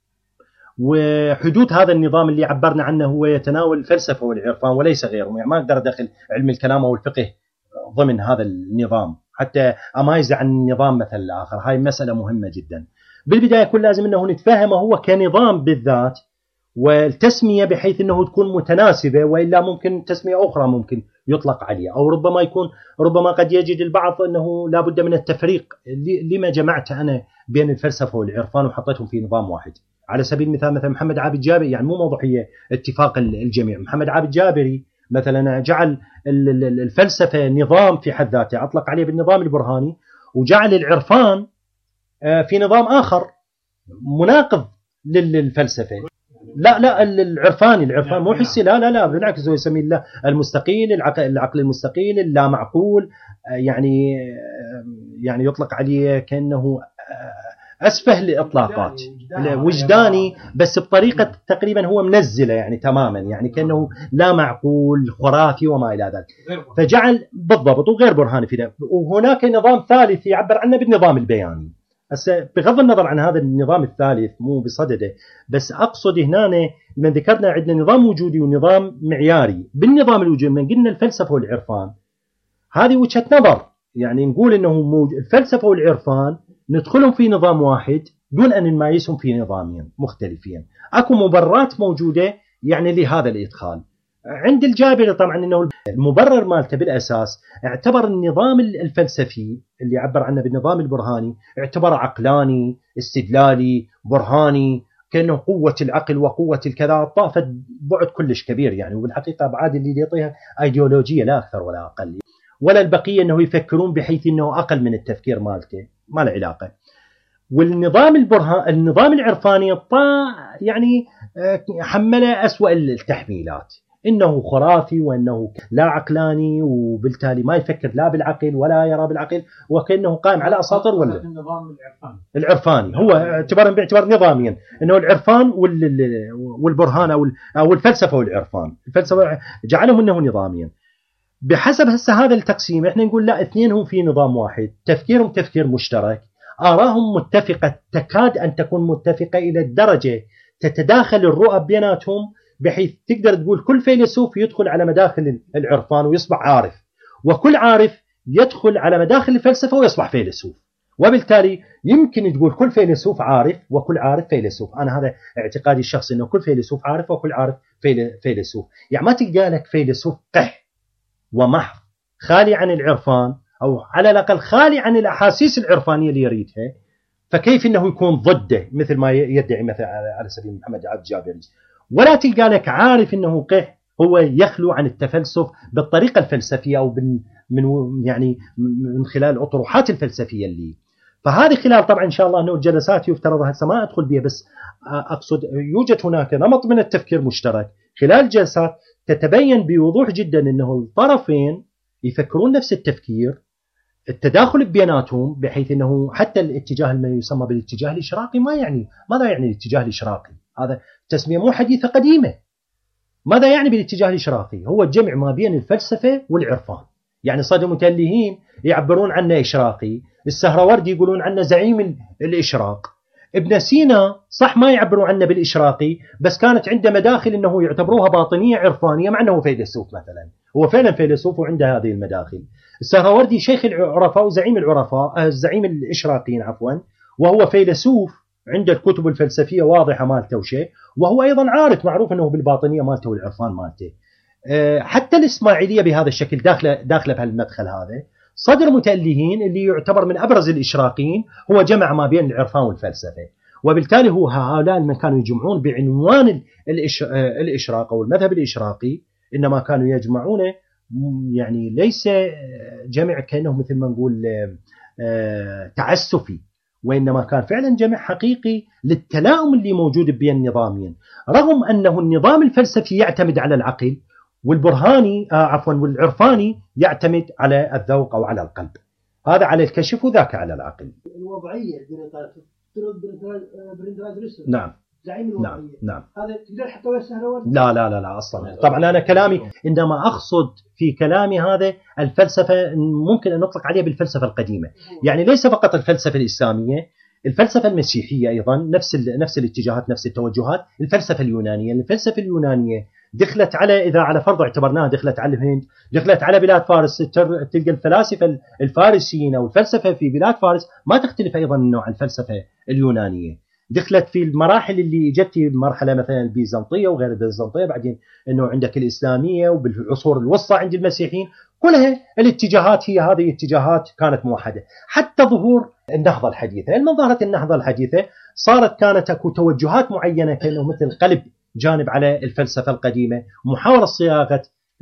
وحدود هذا النظام اللي عبرنا عنه هو يتناول الفلسفه والعرفان وليس غيره. يعني ما اقدر ادخل علم الكلام او الفقه ضمن هذا النظام حتى امايز عن النظام مثل الاخر. هاي مساله مهمه جدا. بالبداية يكون لازم أنه نتفهم هو كنظام بالذات، والتسمية بحيث أنه تكون متناسبة، وإلا ممكن تسمية أخرى ممكن يطلق عليها، أو ربما يكون ربما قد يجد البعض أنه لا بد من التفريق. لما جمعت أنا بين الفلسفة والعرفان وحطيتهم في نظام واحد؟ على سبيل المثال مثلا محمد عابد جابري، يعني مو موضوعية اتفاق الجميع، محمد عابد جابري مثلا جعل الفلسفة نظام في حد ذاته، أطلق عليه بالنظام البرهاني، وجعل العرفان في نظام آخر مناقض للفلسفة. لا لا العرفاني، العرفان مو حسي، لا لا لا بالعكس هو يسميه الله المستقيل، العقل, العقل المستقيل اللا معقول، يعني يعني يطلق عليه كأنه أسفه الإطلاقات، وجداني، بس بطريقة تقريبا هو منزلة يعني تماما، يعني كأنه لا معقول خرافي وما إلى ذلك. فجعل بالضبط وغير برهاني في ده. وهناك نظام ثالث يعبر عنه بالنظام البياني. هسه بغض النظر عن هذا النظام الثالث مو بصدده، بس أقصد هنا من ذكرنا عندنا نظام وجودي ونظام معياري. بالنظام الوجودي من قلنا الفلسفة والعرفان، هذه وجهة نظر، يعني نقول إنه الفلسفة والعرفان ندخلهم في نظام واحد دون أن نميزهم في نظامين مختلفين. أكو مبررات موجودة يعني لهذا الإدخال. عند الجابري طبعا إنه المبرر مالته بالأساس اعتبر النظام الفلسفي اللي يعبر عنه بالنظام البرهاني اعتبر عقلاني استدلالي برهاني، كأنه قوة العقل وقوة الكذا، طافت بعد كلش كبير يعني، وبالحقيقة أبعاد اللي يعطيها أيديولوجية لا أكثر ولا أقل، ولا البقية أنه يفكرون بحيث أنه أقل من التفكير مالته، ما له علاقة. والنظام البرهان النظام العرفاني طا يعني حمله أسوأ التحميلات، إنه خرافي وأنه لا عقلاني، وبالتالي ما يفكر لا بالعقل ولا يرى بالعقل، وكأنه قائم على أساطير. ولا النظام العرفاني العرفاني هو اعتبارا باعتبار نظاميا أنه العرفان والبرهان أو الفلسفة والعرفان، الفلسفة جعلهم أنه نظاميا. بحسب هسه هذا التقسيم احنا نقول لا، اثنين هم في نظام واحد، تفكيرهم تفكير مشترك، آراهم متفقة، تكاد أن تكون متفقة إلى الدرجة تتداخل الرؤى بيناتهم، بحيث تقدر تقول كل فيلسوف يدخل على مداخل العرفان ويصبح عارف، وكل عارف يدخل على مداخل الفلسفة ويصبح فيلسوف. وبالتالي يمكن تقول كل فيلسوف عارف وكل عارف فيلسوف. أنا هذا اعتقادي الشخصي، أنه كل فيلسوف عارف وكل عارف فيلسوف. يعني ما تلقى لك فيلسوف قح ومحض خالي عن العرفان، أو على الأقل خالي عن الأحاسيس العرفانية اللي يريدها، فكيف أنه يكون ضده مثل ما يدعي مثل على سبيل محمد عبد الجابري. ولا تلقى لك عارف أنه قح هو يخلو عن التفلسف بالطريقة الفلسفية أو من يعني من خلال الأطروحات الفلسفية اللي. فهذه خلال طبعا إن شاء الله أنه الجلسات يفترض هسه ما أدخل بها، بس أقصد يوجد هناك نمط من التفكير مشترك خلال الجلسات تتبين بوضوح جدا أنه الطرفين يفكرون نفس التفكير، التداخل بيناتهم، بحيث أنه حتى الاتجاه ما يسمى بالاتجاه الإشراقي ما يعني ماذا يعني الاتجاه الإشراقي؟ هذا تسمية مو حديثة قديمة. ماذا يعني بالاتجاه الإشراقي؟ هو الجمع ما بين الفلسفة والعرفان. يعني صدى المتلهين يعبرون عنه إشراقي، السهروردي يقولون عنه زعيم الإشراق، ابن سينا صح ما يعبرون عنه بالإشراقي، بس كانت عنده مداخل أنه يعتبروها باطنية عرفانية، مع أنه فيلسوف مثلا، هو فعلا فيلسوف وعنده هذه المداخل. السهروردي شيخ العرفاء وزعيم العرفاء، زعيم الإشراقيين عفوا، وهو فيلسوف عنده الكتب الفلسفية واضحة مالته وشيء، وهو أيضا عارف معروف أنه بالباطنية مالته والعرفان مالته. حتى الإسماعيلية بهذا الشكل داخله داخله بهالمدخل هذا. صدر متألهين اللي يعتبر من أبرز الإشراقيين هو جمع ما بين العرفان والفلسفة، وبالتالي هو هؤلاء من كانوا يجمعون بعنوان الإشراق أو المذهب الإشراقي، إنما كانوا يجمعونه يعني ليس جمع كأنه مثل ما نقول تعسفي، وإنما كان فعلا جمع حقيقي للتلاؤم اللي موجود بين النظامين، رغم أنه النظام الفلسفي يعتمد على العقل، والبرهاني آه عفوا والعرفاني يعتمد على الذوق أو على القلب. هذا على الكشف وذاك على العقل. الوضعية نعم زعيم الوضعية. نعم نعم. هذا تقدر حتى ويسهر. لا لا لا لا أصلا. طبعا أنا كلامي إنما أقصد في كلامي هذا الفلسفة ممكن أن نطلق عليها بالفلسفة القديمة، يعني ليس فقط الفلسفة الإسلامية، الفلسفة المسيحية أيضا نفس نفس الاتجاهات نفس التوجهات، الفلسفة اليونانية، الفلسفة اليونانية دخلت على إذا على فرض اعتبرناها دخلت على الهند، دخلت على بلاد فارس، تلقى الفلاسفة الفارسيين أو الفلسفة في بلاد فارس ما تختلف أيضا عن الفلسفة اليونانية. دخلت في المراحل اللي جت مرحلة مثلا البيزنطية وغير البيزنطية، بعدين أنه عندك الإسلامية، وبالعصور الوسطى عند المسيحيين، كلها الاتجاهات هي هذه الاتجاهات كانت موحدة. حتى ظهور النهضة الحديثة، لما ظهرت النهضة الحديثة صارت كانت أكو توجهات معينة كأنه مثل قلب جانب على الفلسفة القديمة، محاولة صياغة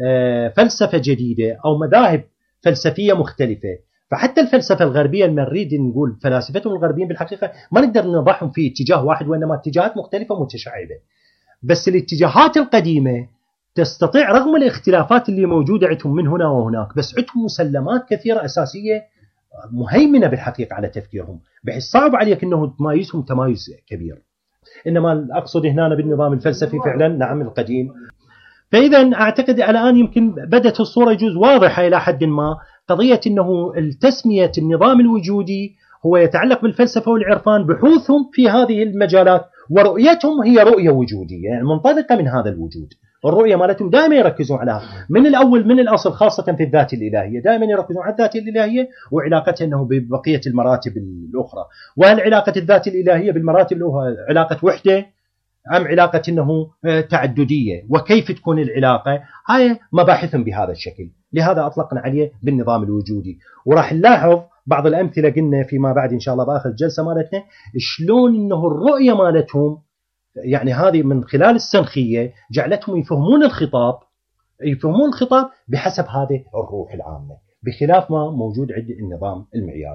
فلسفة جديدة أو مذاهب فلسفية مختلفة. فحتى الفلسفة الغربية لما نريد نقول فلاسفتهم الغربيين بالحقيقة ما نقدر نضعهم في اتجاه واحد، وإنما اتجاهات مختلفة متشعبة. بس الاتجاهات القديمة تستطيع رغم الاختلافات اللي موجودة عندهم من هنا وهناك، بس عندهم مسلمات كثيرة أساسية مهيمنة بالحقيقة على تفكيرهم، بحيث صعب عليك أنه تمايزهم تمايز كبير. إنما أقصد هنا بالنظام الفلسفي فعلا نعم القديم. فإذا أعتقد الآن يمكن بدت الصورة يجوز واضحة إلى حد ما، قضية أنه التسمية النظام الوجودي هو يتعلق بالفلسفة والعرفان، بحوثهم في هذه المجالات ورؤيتهم هي رؤية وجودية، يعني منطلقة من هذا الوجود. الرؤية مالتهم دائما يركزون عليها من الأول من الأصل، خاصة في الذات الإلهية، دائما يركزون على الذات الإلهية وعلاقتها أنه ببقية المراتب الأخرى. وهل علاقة الذات الإلهية بالمراتب الأخرى علاقة وحدة أم علاقة أنه تعددية، وكيف تكون العلاقة؟ هاي مباحثهم بهذا الشكل، لهذا أطلقنا عليه بالنظام الوجودي. وراح نلاحظ بعض الأمثلة قلنا فيما بعد إن شاء الله بآخر الجلسة مالتنا شلون أنه الرؤية مالتهم يعني هذه من خلال السنخية جعلتهم يفهمون الخطاب يفهمون الخطاب بحسب هذه الروح العامة، بخلاف ما موجود عند النظام المعياري.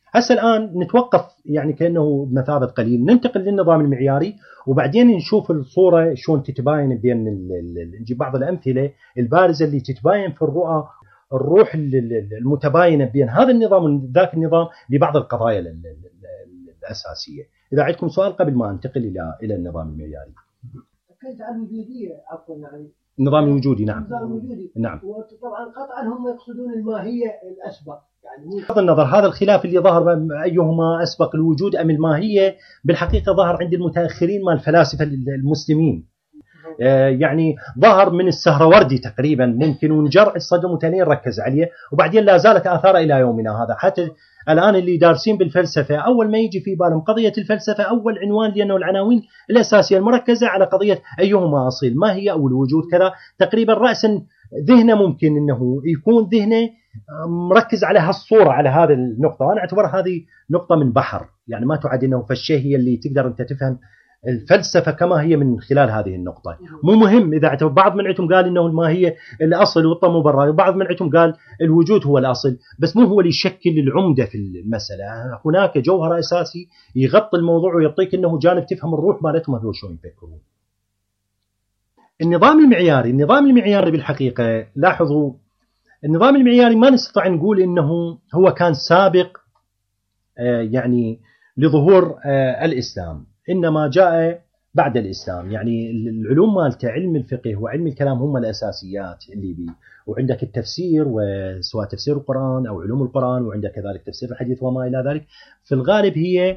هسه الآن نتوقف يعني كأنه بمثابة قليل، ننتقل للنظام المعياري وبعدين نشوف الصورة شلون تتباين بين نجيب بعض الأمثلة البارزة اللي تتباين في الرؤى الروح المتباينة بين هذا النظام وذاك النظام لبعض القضايا الأساسية. إذا عندكم سؤال قبل ما أنتقل إلى إلى النظام المعياري. كنت عن الوجودية عفوا يعني النظام الوجودي نعم. النظام الوجودي نعم. وطبعا قطعا هم يقصدون الماهية الأسبق يعني بغض النظر هذا الخلاف اللي ظهر أيهما أسبق الوجود أم الماهية بالحقيقة ظهر عند المتأخرين مال الفلاسفة المسلمين. آه يعني ظهر من السهروردي تقريبا ممكن ونجرع الصدم وتاني نركز عليه وبعدين لا زالت آثاره إلى يومنا هذا. حتى الآن اللي دارسين بالفلسفة أول ما يجي في بالهم قضية الفلسفة أول عنوان لأنه العناوين الأساسية المركزة على قضية أيهما أصيل ما هي أو الوجود كذا تقريبا رأسا ذهنه ممكن أنه يكون ذهنه مركز على هالصورة على هذه النقطة. وأنا أعتبر هذه نقطة من بحر يعني ما تعد أنه فالشيء هي اللي تقدر أنت تفهم الفلسفة كما هي من خلال هذه النقطة. مو مهم إذا اعتبر بعض من عندهم قال إنه ما هي الأصل والطم مبرر وبعض من عندهم قال الوجود هو الأصل بس مو هو اللي يشكل العمدة في المسألة. هناك جوهر أساسي يغطي الموضوع ويعطيك إنه جانب تفهم الروح مالتهم هو شو يفكرون. النظام المعياري النظام المعياري بالحقيقة لاحظوا النظام المعياري ما نستطيع نقول إنه هو كان سابق يعني لظهور الإسلام إنما جاء بعد الإسلام. يعني العلوم مالته علم الفقه وعلم الكلام هم الأساسيات اللي بيه وعندك التفسير وسواء تفسير القرآن أو علوم القرآن وعندك كذلك تفسير الحديث وما إلى ذلك في الغالب هي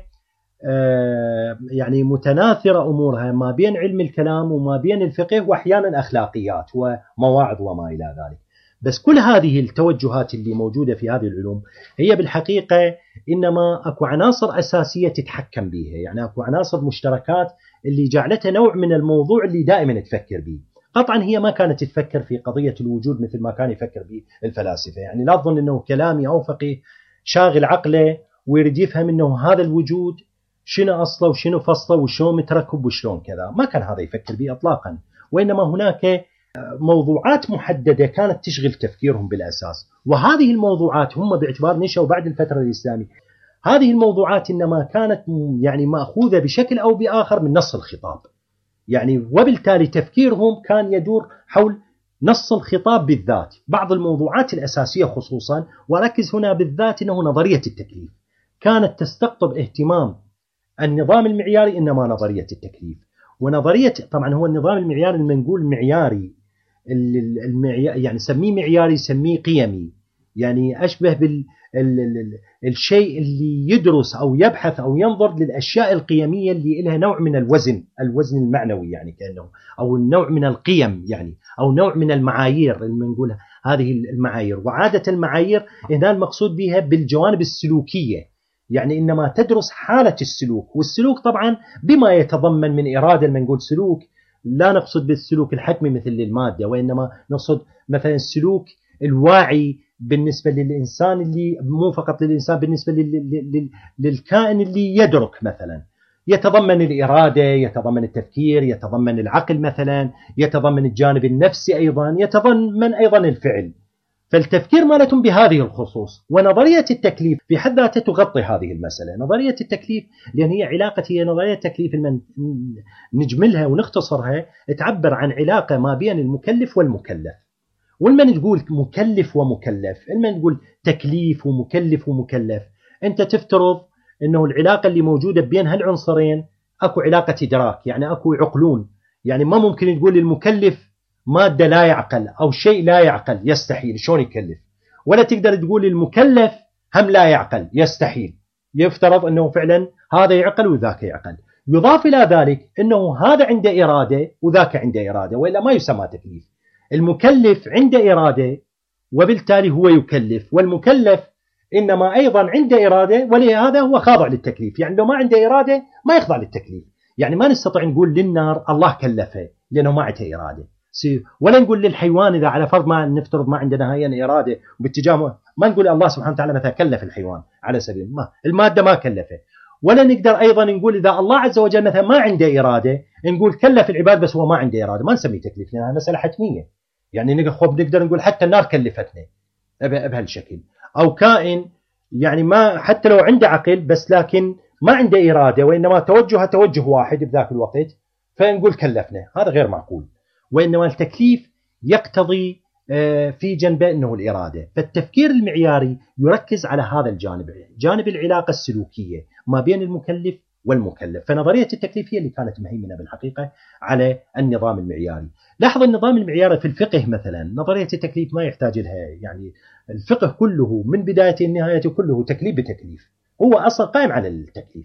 يعني متناثرة أمورها ما بين علم الكلام وما بين الفقه وأحيانا أخلاقيات ومواعظ وما إلى ذلك. بس كل هذه التوجهات اللي موجودة في هذه العلوم هي بالحقيقة إنما أكو عناصر أساسية تتحكم بها يعني أكو عناصر مشتركات اللي جعلتها نوع من الموضوع اللي دائما تفكر به. قطعا هي ما كانت تفكر في قضية الوجود مثل ما كان يفكر به الفلاسفة يعني لا تظن أنه كلامي أو فقيه شاغل عقله ويريد يفهم أنه هذا الوجود شنو أصله وشنو فصله وشلون متركب وشلون كذا ما كان هذا يفكر به إطلاقا. وإنما هناك موضوعات محددة كانت تشغل تفكيرهم بالأساس وهذه الموضوعات هم باعتبار نشأوا بعد الفترة الإسلامية هذه الموضوعات إنما كانت يعني مأخوذة بشكل أو بآخر من نص الخطاب يعني وبالتالي تفكيرهم كان يدور حول نص الخطاب بالذات. بعض الموضوعات الأساسية خصوصا وركز هنا بالذات إنه نظرية التكليف كانت تستقطب اهتمام النظام المعياري إنما نظرية التكليف ونظرية طبعا هو النظام المعياري لما نقول معياري المعيار يعني سميه معياري سميه قيمي يعني أشبه بالشيء اللي يدرس أو يبحث أو ينظر للأشياء القيمية اللي لها نوع من الوزن الوزن المعنوي يعني كأنه أو النوع من القيم يعني أو نوع من المعايير اللي نقولها هذه المعايير. وعادة المعايير هنا المقصود بها بالجوانب السلوكية يعني إنما تدرس حالة السلوك والسلوك طبعا بما يتضمن من إرادة لما نقول سلوك لا نقصد بالسلوك الحتمي مثل المادة وإنما نقصد مثلا السلوك الواعي بالنسبة للإنسان اللي مو فقط للإنسان بالنسبة للكائن اللي يدرك مثلا يتضمن الإرادة يتضمن التفكير يتضمن العقل مثلا يتضمن الجانب النفسي أيضا يتضمن أيضا الفعل. فالتفكير مالتهم بهذه الخصوص. ونظرية التكليف في حد ذاتها تغطي هذه المسألة. نظرية التكليف لأن هي علاقة هي نظرية التكليف لما نجملها ونختصرها تعبر عن علاقة ما بين المكلف والمكلف. ولما نقول مكلف ومكلف لما نقول تكليف ومكلف ومكلف أنت تفترض أنه العلاقة اللي موجودة بين هالعنصرين أكو علاقة إدراك يعني أكو عقلون يعني ما ممكن تقول المكلف مادة لا يعقل أو شيء لا يعقل يستحيل شلون يكلف ولا تقدر تقول المكلف هم لا يعقل يستحيل. يفترض أنه فعلا هذا يعقل وذاك يعقل. يضاف إلى ذلك أنه هذا عنده إرادة وذاك عنده إرادة وإلا ما يسمى تكليف. المكلف عنده إرادة وبالتالي هو يكلف والمكلف إنما أيضا عنده إرادة ولهذا هو خاضع للتكليف. يعني لو ما عنده إرادة ما يخضع للتكليف. يعني ما نستطيع نقول للنار الله كلفه لأنه ما عنده إرادة ولا نقول للحيوان إذا على فرض ما نفترض ما عندنا هاي إرادة وباتجاه ما نقول الله سبحانه وتعالى مثلا كلف الحيوان على سبيل ما المادة ما كلفه. ولا نقدر أيضا نقول إذا الله عز وجل مثلا ما عنده إرادة نقول كلف العباد بس هو ما عنده إرادة ما نسميه تكليف لأنها مسألة حتمية. يعني نقدر نقول حتى النار كلفتنا بهالشكل. أو كائن يعني ما حتى لو عنده عقل بس لكن ما عنده إرادة، وإنما توجه توجه واحد بذاك الوقت، فنقول كلفنا، هذا غير معقول. وإنما التكليف يقتضي في جنبه أنه الإرادة. فالتفكير المعياري يركز على هذا الجانب، جانب العلاقة السلوكية ما بين المكلف والمكلف. فنظرية التكليف هي اللي كانت مهيمنة بالحقيقة على النظام المعياري. لاحظ النظام المعياري في الفقه مثلا، نظرية التكليف ما يحتاج لها، يعني الفقه كله من بداية النهاية كله تكليف بتكليف، هو أصلا قائم على التكليف.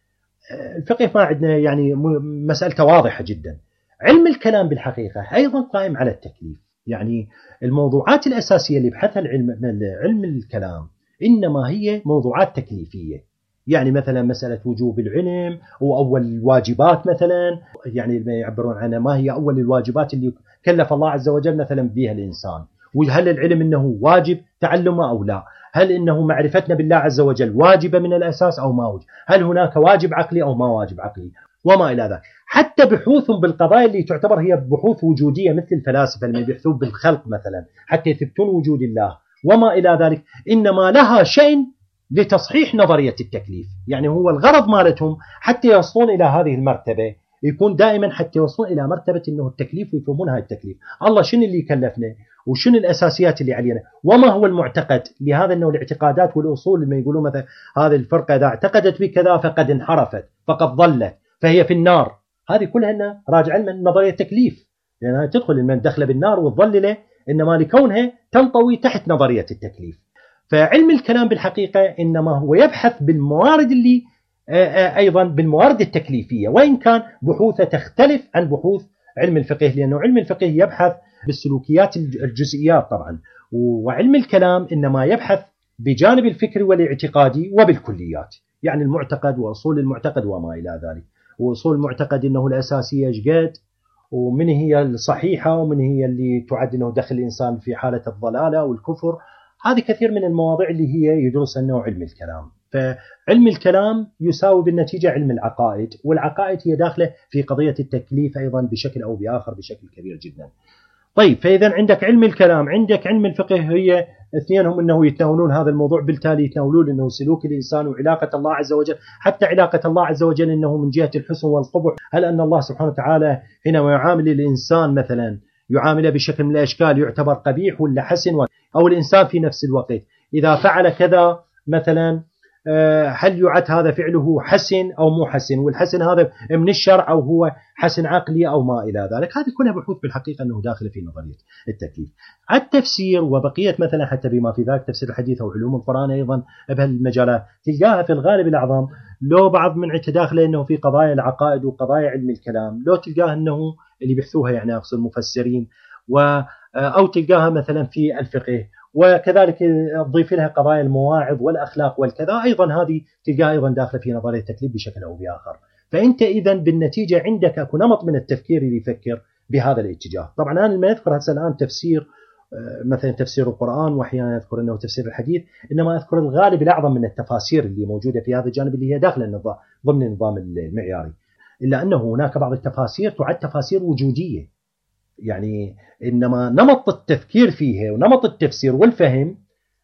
الفقه ما عندنا يعني مسألته واضحة جدا. علم الكلام بالحقيقة أيضا قائم على التكليف، يعني الموضوعات الأساسية اللي بحثها العلم علم الكلام إنما هي موضوعات تكليفية. يعني مثلا مسألة وجوب العلم وأول الواجبات مثلا، يعني ما يعبرون عنها ما هي أول الواجبات اللي كلف الله عز وجل مثلا بها الإنسان، وهل العلم إنه واجب تعلمه أو لا، هل إنه معرفتنا بالله عز وجل واجبة من الأساس أو ما واجب، هل هناك واجب عقلي أو ما واجب عقلي وما إلى ذلك. حتى بحوثهم بالقضايا اللي تعتبر هي بحوث وجودية مثل الفلاسفة اللي يبحثون بالخلق مثلا حتى يثبتون وجود الله وما إلى ذلك، إنما لها شيء لتصحيح نظرية التكليف. يعني هو الغرض مالتهم حتى يوصلون إلى هذه المرتبة، يكون دائما حتى يوصلون إلى مرتبة إنه التكليف ويفهمون هاي التكليف، الله شنو اللي يكلفنا وشنو الأساسيات اللي علينا وما هو المعتقد. لهذا أنه الاعتقادات والأصول لما يقولون مثلا هذه الفرقة إذا اعتقدت بكذا فقد انحرفت فقد ضلت فهي في النار، هذه كلها راجعة من نظرية التكليف، لأنها يعني تدخل من دخل بالنار والضللة إنما لكونها تنطوي تحت نظرية التكليف. فعلم الكلام بالحقيقة إنما هو يبحث بالموارد اللي أيضا بالموارد التكليفية، وإن كان بحوثه تختلف عن بحوث علم الفقه، لأنه علم الفقه يبحث بالسلوكيات الجزئيات طبعا، وعلم الكلام إنما يبحث بجانب الفكري والاعتقادي وبالكليات، يعني المعتقد وأصول المعتقد وما إلى ذلك. وأصول المعتقد إنه الأساسية جد، ومن هي الصحيحة ومن هي اللي تعد أنه دخل الإنسان في حالة الضلالة والكفر. هذه كثير من المواضيع اللي هي يدرس أنه علم الكلام. فعلم الكلام يساوي بالنتيجة علم العقائد، والعقائد هي داخلة في قضية التكليف أيضا بشكل أو بآخر بشكل كبير جدا. طيب، فإذا عندك علم الكلام عندك علم الفقه، هي اثنينهم أنه يتناولون هذا الموضوع، بالتالي يتناولون أنه سلوك الإنسان وعلاقة الله عز وجل، حتى علاقة الله عز وجل أنه من جهة الحسن والقبح، هل أن الله سبحانه وتعالى حينما يعامل الإنسان مثلا يعامله بشكل من الأشكال يعتبر قبيح ولا حسن، أو الإنسان في نفس الوقت إذا فعل كذا مثلا هل يعد هذا فعله حسن أو مو حسن، والحسن هذا من الشرع أو هو حسن عقلي أو ما إلى ذلك. هذه كلها بحوث بالحقيقة أنه داخل في نظرية التكليف. التفسير وبقية مثلا حتى بما في ذلك تفسير الحديث أو علوم القرآن أيضا بهالمجالات تلقاها في الغالب الأعظم لو بعض من تداخله أنه في قضايا العقائد وقضايا علم الكلام، لو تلقاه أنه اللي بيحثوها يعني أقصد المفسرين، و أو تلقاها مثلا في الفقه، وكذلك تضيف لها قضايا المواعظ والأخلاق والكذا، أيضا هذه تلقاها أيضا داخلة في نظرية التكليف بشكل أو بآخر. فأنت إذا بالنتيجة عندك أكو نمط من التفكير اللي يفكر بهذا الاتجاه. طبعا أنا لما أذكر هسه الآن تفسير مثلا تفسير القرآن، وأحيانا أذكر أنه تفسير الحديث، إنما أذكر الغالب الأعظم من التفاسير اللي موجودة في هذا الجانب اللي هي داخل النظام ضمن النظام المعياري، إلا أنه هناك بعض التفاسير تعد تفاسير وجودية، يعني إنما نمط التفكير فيها ونمط التفسير والفهم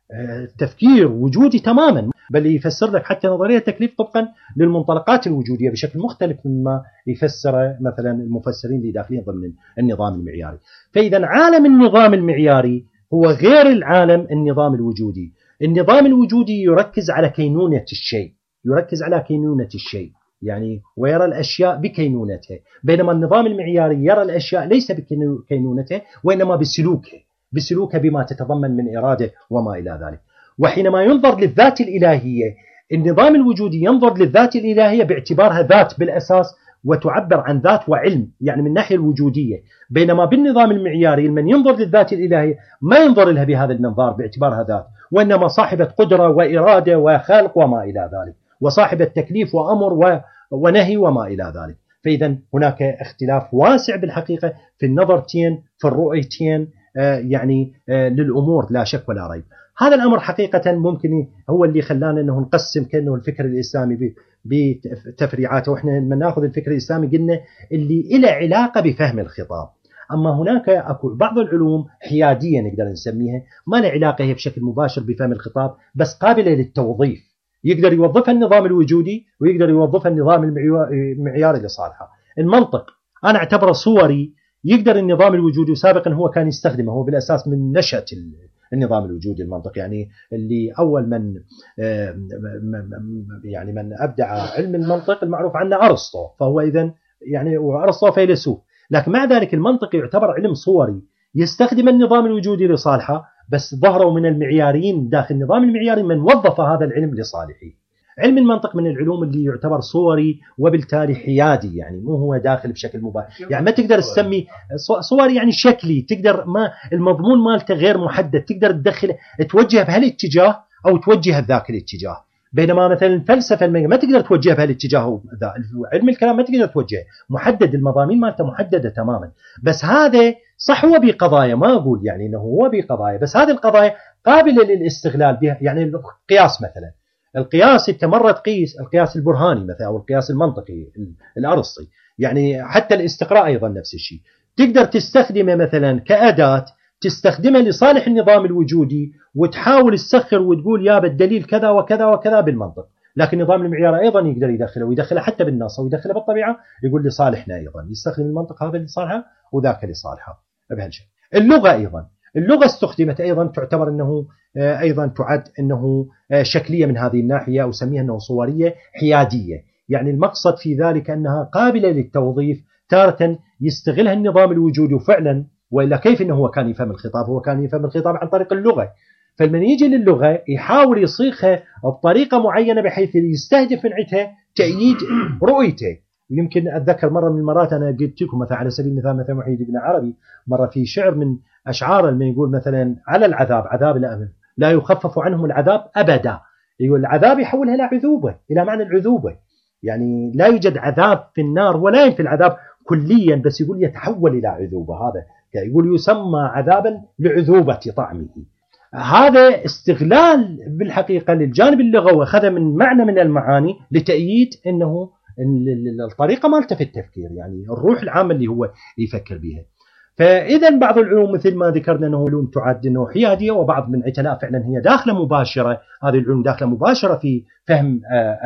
تفكير وجودي تماما، بل يفسر لك حتى نظرية التكليف طبقا للمنطلقات الوجودية بشكل مختلف مما يفسر مثلا المفسرين اللي داخلين ضمن النظام المعياري. فإذا عالم النظام المعياري هو غير العالم النظام الوجودي. النظام الوجودي يركز على كينونة الشيء، يركز على كينونة الشيء يعني ويرى الأشياء بكينونتها، بينما النظام المعياري يرى الأشياء ليس بكينونتها وإنما بسلوكها، بسلوكها بما تتضمن من إرادة وما إلى ذلك. وحينما ينظر للذات الإلهية، النظام الوجودي ينظر للذات الإلهية باعتبارها ذات بالأساس وتعبر عن ذات وعلم، يعني من الناحية الوجودية، بينما بالنظام المعياري من ينظر للذات الإلهية ما ينظر لها بهذا المنظار باعتبارها ذات، وإنما صاحبة قدرة وإرادة وخلق وما إلى ذلك، وصاحبة تكليف وأمر ونهي وما إلى ذلك. فإذا هناك اختلاف واسع بالحقيقة في النظرتين في الرؤيتين يعني للأمور لا شك ولا ريب. هذا الأمر حقيقة ممكن هو اللي خلانا أنه نقسم كأنه الفكر الإسلامي بتفريعاته، وإحنا لما نأخذ الفكر الإسلامي قلنا اللي إله علاقة بفهم الخطاب. أما هناك أكو بعض العلوم حيادية نقدر نسميها، ما لها علاقة هي بشكل مباشر بفهم الخطاب، بس قابلة للتوظيف، يقدر يوظفها النظام الوجودي ويقدر يوظفها النظام المعياري لصالحه. المنطق أنا أعتبره صوري، يقدر النظام الوجودي سابقا هو كان يستخدمه، هو بالأساس من نشأة النظام الوجودي المنطق، يعني اللي أول من يعني من أبدع علم المنطق المعروف عنه أرسطو، فهو إذن يعني وأرسطو فيلسوف، لكن مع ذلك المنطق يعتبر علم صوري يستخدم النظام الوجودي لصالحه، بس ظهروا من المعياريين داخل النظام المعياري من وظف هذا العلم لصالحه. علم المنطق من العلوم اللي يعتبر صوري وبالتالي حيادي، يعني مو هو داخل بشكل مباشر، يعني ما تقدر تسمي صوري يعني شكلي، تقدر ما المضمون مالته غير محدد، تقدر تدخل توجه بهالاتجاه أو توجه بذاك الاتجاه. بينما مثلا الفلسفة ما تقدر توجه بهالاتجاه، علم الكلام ما تقدر توجه، محدد، المضامين مالته محددة تماما. بس هذا صح هو بقضايا، ما أقول يعني أنه هو بقضايا، بس هذه القضايا قابلة للاستغلال بها. يعني القياس مثلا، القياس انت مره تقيس القياس البرهاني مثلا او القياس المنطقي الارسطي، يعني حتى الاستقراء ايضا نفس الشيء، تقدر تستخدمه مثلا كاداه تستخدمه لصالح النظام الوجودي وتحاول تسخر وتقول يا بالدليل كذا وكذا وكذا بالمنطق، لكن النظام المعياري ايضا يقدر يدخله ويدخله حتى بالنص ويدخله بالطبيعه، يقول لصالحنا ايضا، يستخدم المنطق هذا لصالحه وذاك لصالحه بهالشيء. اللغه ايضا، اللغه استخدمت ايضا تعتبر انه أيضا تعد أنه شكلية من هذه الناحية، أو سميها أنه صورية حيادية، يعني المقصد في ذلك أنها قابلة للتوظيف، تارة يستغلها النظام الوجودي وفعلا، وإلا كيف أنه هو كان يفهم الخطاب؟ هو كان يفهم الخطاب عن طريق اللغة، فلما يجي للغة يحاول يصيغها بطريقة معينة بحيث يستهدف من عندها تأييد رؤيته. يمكن أتذكر مرة من المرات أنا قلت لكم مثلا على سبيل المثال مثلا محي بن عربي مرة في شعر من أشعار لما يقول مثلا على العذاب، عذاب الأمن لا يخفف عنهم العذاب أبدا، يقول العذاب يحولها إلى عذوبة، إلى معنى العذوبة، يعني لا يوجد عذاب في النار ولا ينفي العذاب كليا، بس يقول يتحول إلى عذوبة، هذا يقول يسمى عذابا لعذوبة طعمه. هذا استغلال بالحقيقة للجانب اللغوي، أخذ من معنى من المعاني لتأييد أنه الطريقة مالته في التفكير، يعني الروح العامة اللي هو يفكر بها. فإذا بعض العلوم مثل ما ذكرنا أنه علوم تعد أنه حيادية، وبعض من عتلاء فعلا هي داخلة مباشرة، هذه العلوم داخلة مباشرة في فهم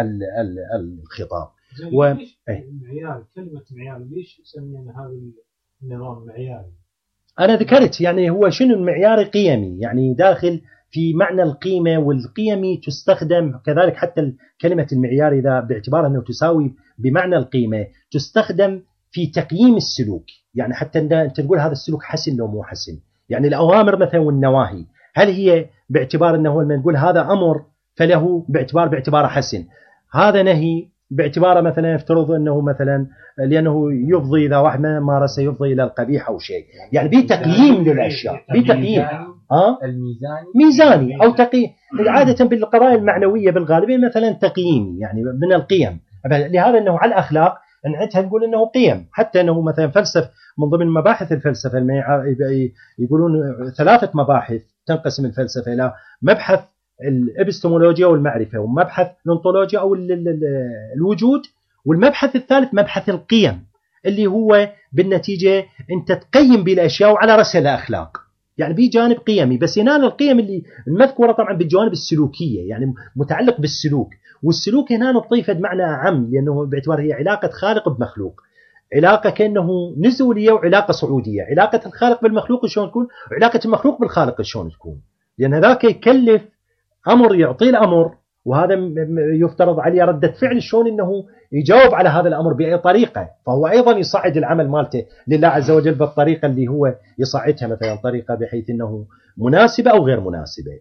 الخطاب. و... المعيار، كلمة معيار ليش يسمينا هذا النظام معياري؟ أنا ذكرت يعني هو شنو المعيار؟ قيمي، يعني داخل في معنى القيمة، والقيمي تستخدم كذلك حتى كلمة المعيار إذا باعتبار أنه تساوي بمعنى القيمة تستخدم في تقييم السلوك، يعني حتى أنت تقول هذا السلوك حسن لو مو حسن، يعني الأوامر مثلا والنواهي هل هي باعتبار أنه لما نقول هذا أمر فله باعتبار باعتباره حسن، هذا نهي باعتباره مثلا يفترض أنه مثلا لأنه يفضي إذا واحد ما مارسه يفضي إلى القبيح أو شيء، يعني بتقييم للأشياء، بتقييم ها الميزاني ميزاني أو تقييم، عادة بالقضايا المعنوية بالغالبية مثلا تقييم يعني من القيم، لهذا أنه على الأخلاق نعتها نقول أنه قيم، حتى أنه مثلا فلسفة من ضمن مباحث الفلسفة يقولون ثلاثة مباحث تنقسم الفلسفة إلى مبحث الإبستمولوجيا والمعرفة، ومبحث الأنطولوجيا أو الوجود، والمبحث الثالث مبحث القيم اللي هو بالنتيجة أنت تقيم بالأشياء وعلى رأسها الأخلاق، يعني بجانب قيمي، بس هنا القيم اللي المذكورة طبعا بالجوانب السلوكية يعني متعلق بالسلوك، والسلوك هنا نضيفه بمعنى أعم لأنه باعتبار هي علاقة خالق بمخلوق، علاقة كأنه نزولية وعلاقة صعودية، علاقة الخالق بالمخلوق شلون تكون، وعلاقة المخلوق بالخالق شلون تكون، لأن هذاك يكلف أمر يعطي الأمر، وهذا يفترض عليه ردة فعل شلون أنه يجاوب على هذا الأمر بأي طريقة، فهو أيضا يصعد العمل مالته لله عز وجل بالطريقة اللي هو يصعدها، مثلا طريقة بحيث أنه مناسبة أو غير مناسبة.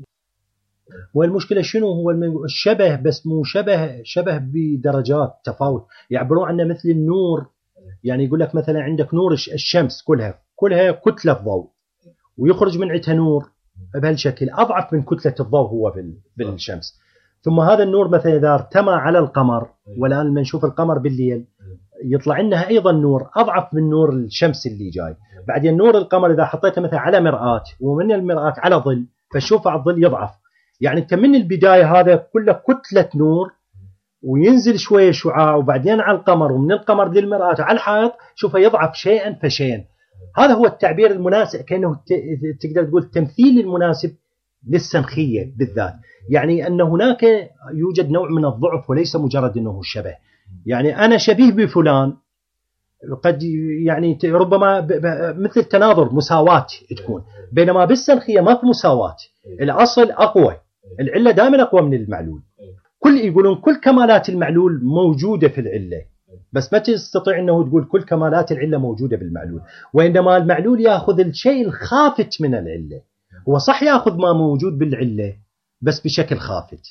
والمشكلة شنو هو الشبه، بس مو شبه شبه بدرجات تفاوت، يعبرون عنه مثل النور، يعني يقول لك مثلا عندك نور الشمس كلها كلها كتلة ضوء ويخرج من عندها نور بهالشكل أضعف من كتلة الضوء هو بالشمس، ثم هذا النور مثلا إذا ارتمى على القمر، والآن لما نشوف القمر بالليل يطلع لنا أيضا نور أضعف من نور الشمس اللي جاي، بعدين نور القمر إذا حطيته مثلا على مرآة ومن المرآة على ظل فشوف على الظل يضعف، يعني أنت من البداية هذا كله كتلة نور وينزل شوية شعاع، وبعدين على القمر ومن القمر للمرآة على الحائط شوفه يضعف شيئا فشيئا، هذا هو التعبير المناسب، كأنه تقدر تقول التمثيل المناسب للسنخية بالذات. يعني أن هناك يوجد نوع من الضعف وليس مجرد أنه شبه. يعني أنا شبيه بفلان قد يعني ربما مثل تناظر مساواة تكون، بينما بالسنخية ما في مساواة، الأصل أقوى، العلة دائما أقوى من المعلول. كل يقولون كل كمالات المعلول موجودة في العلة، بس ما تستطيع أنه تقول كل كمالات العلة موجودة بالمعلول، وإنما المعلول يأخذ الشيء الخافت من العلة. هو صح يأخذ ما موجود بالعلة بس بشكل خافت.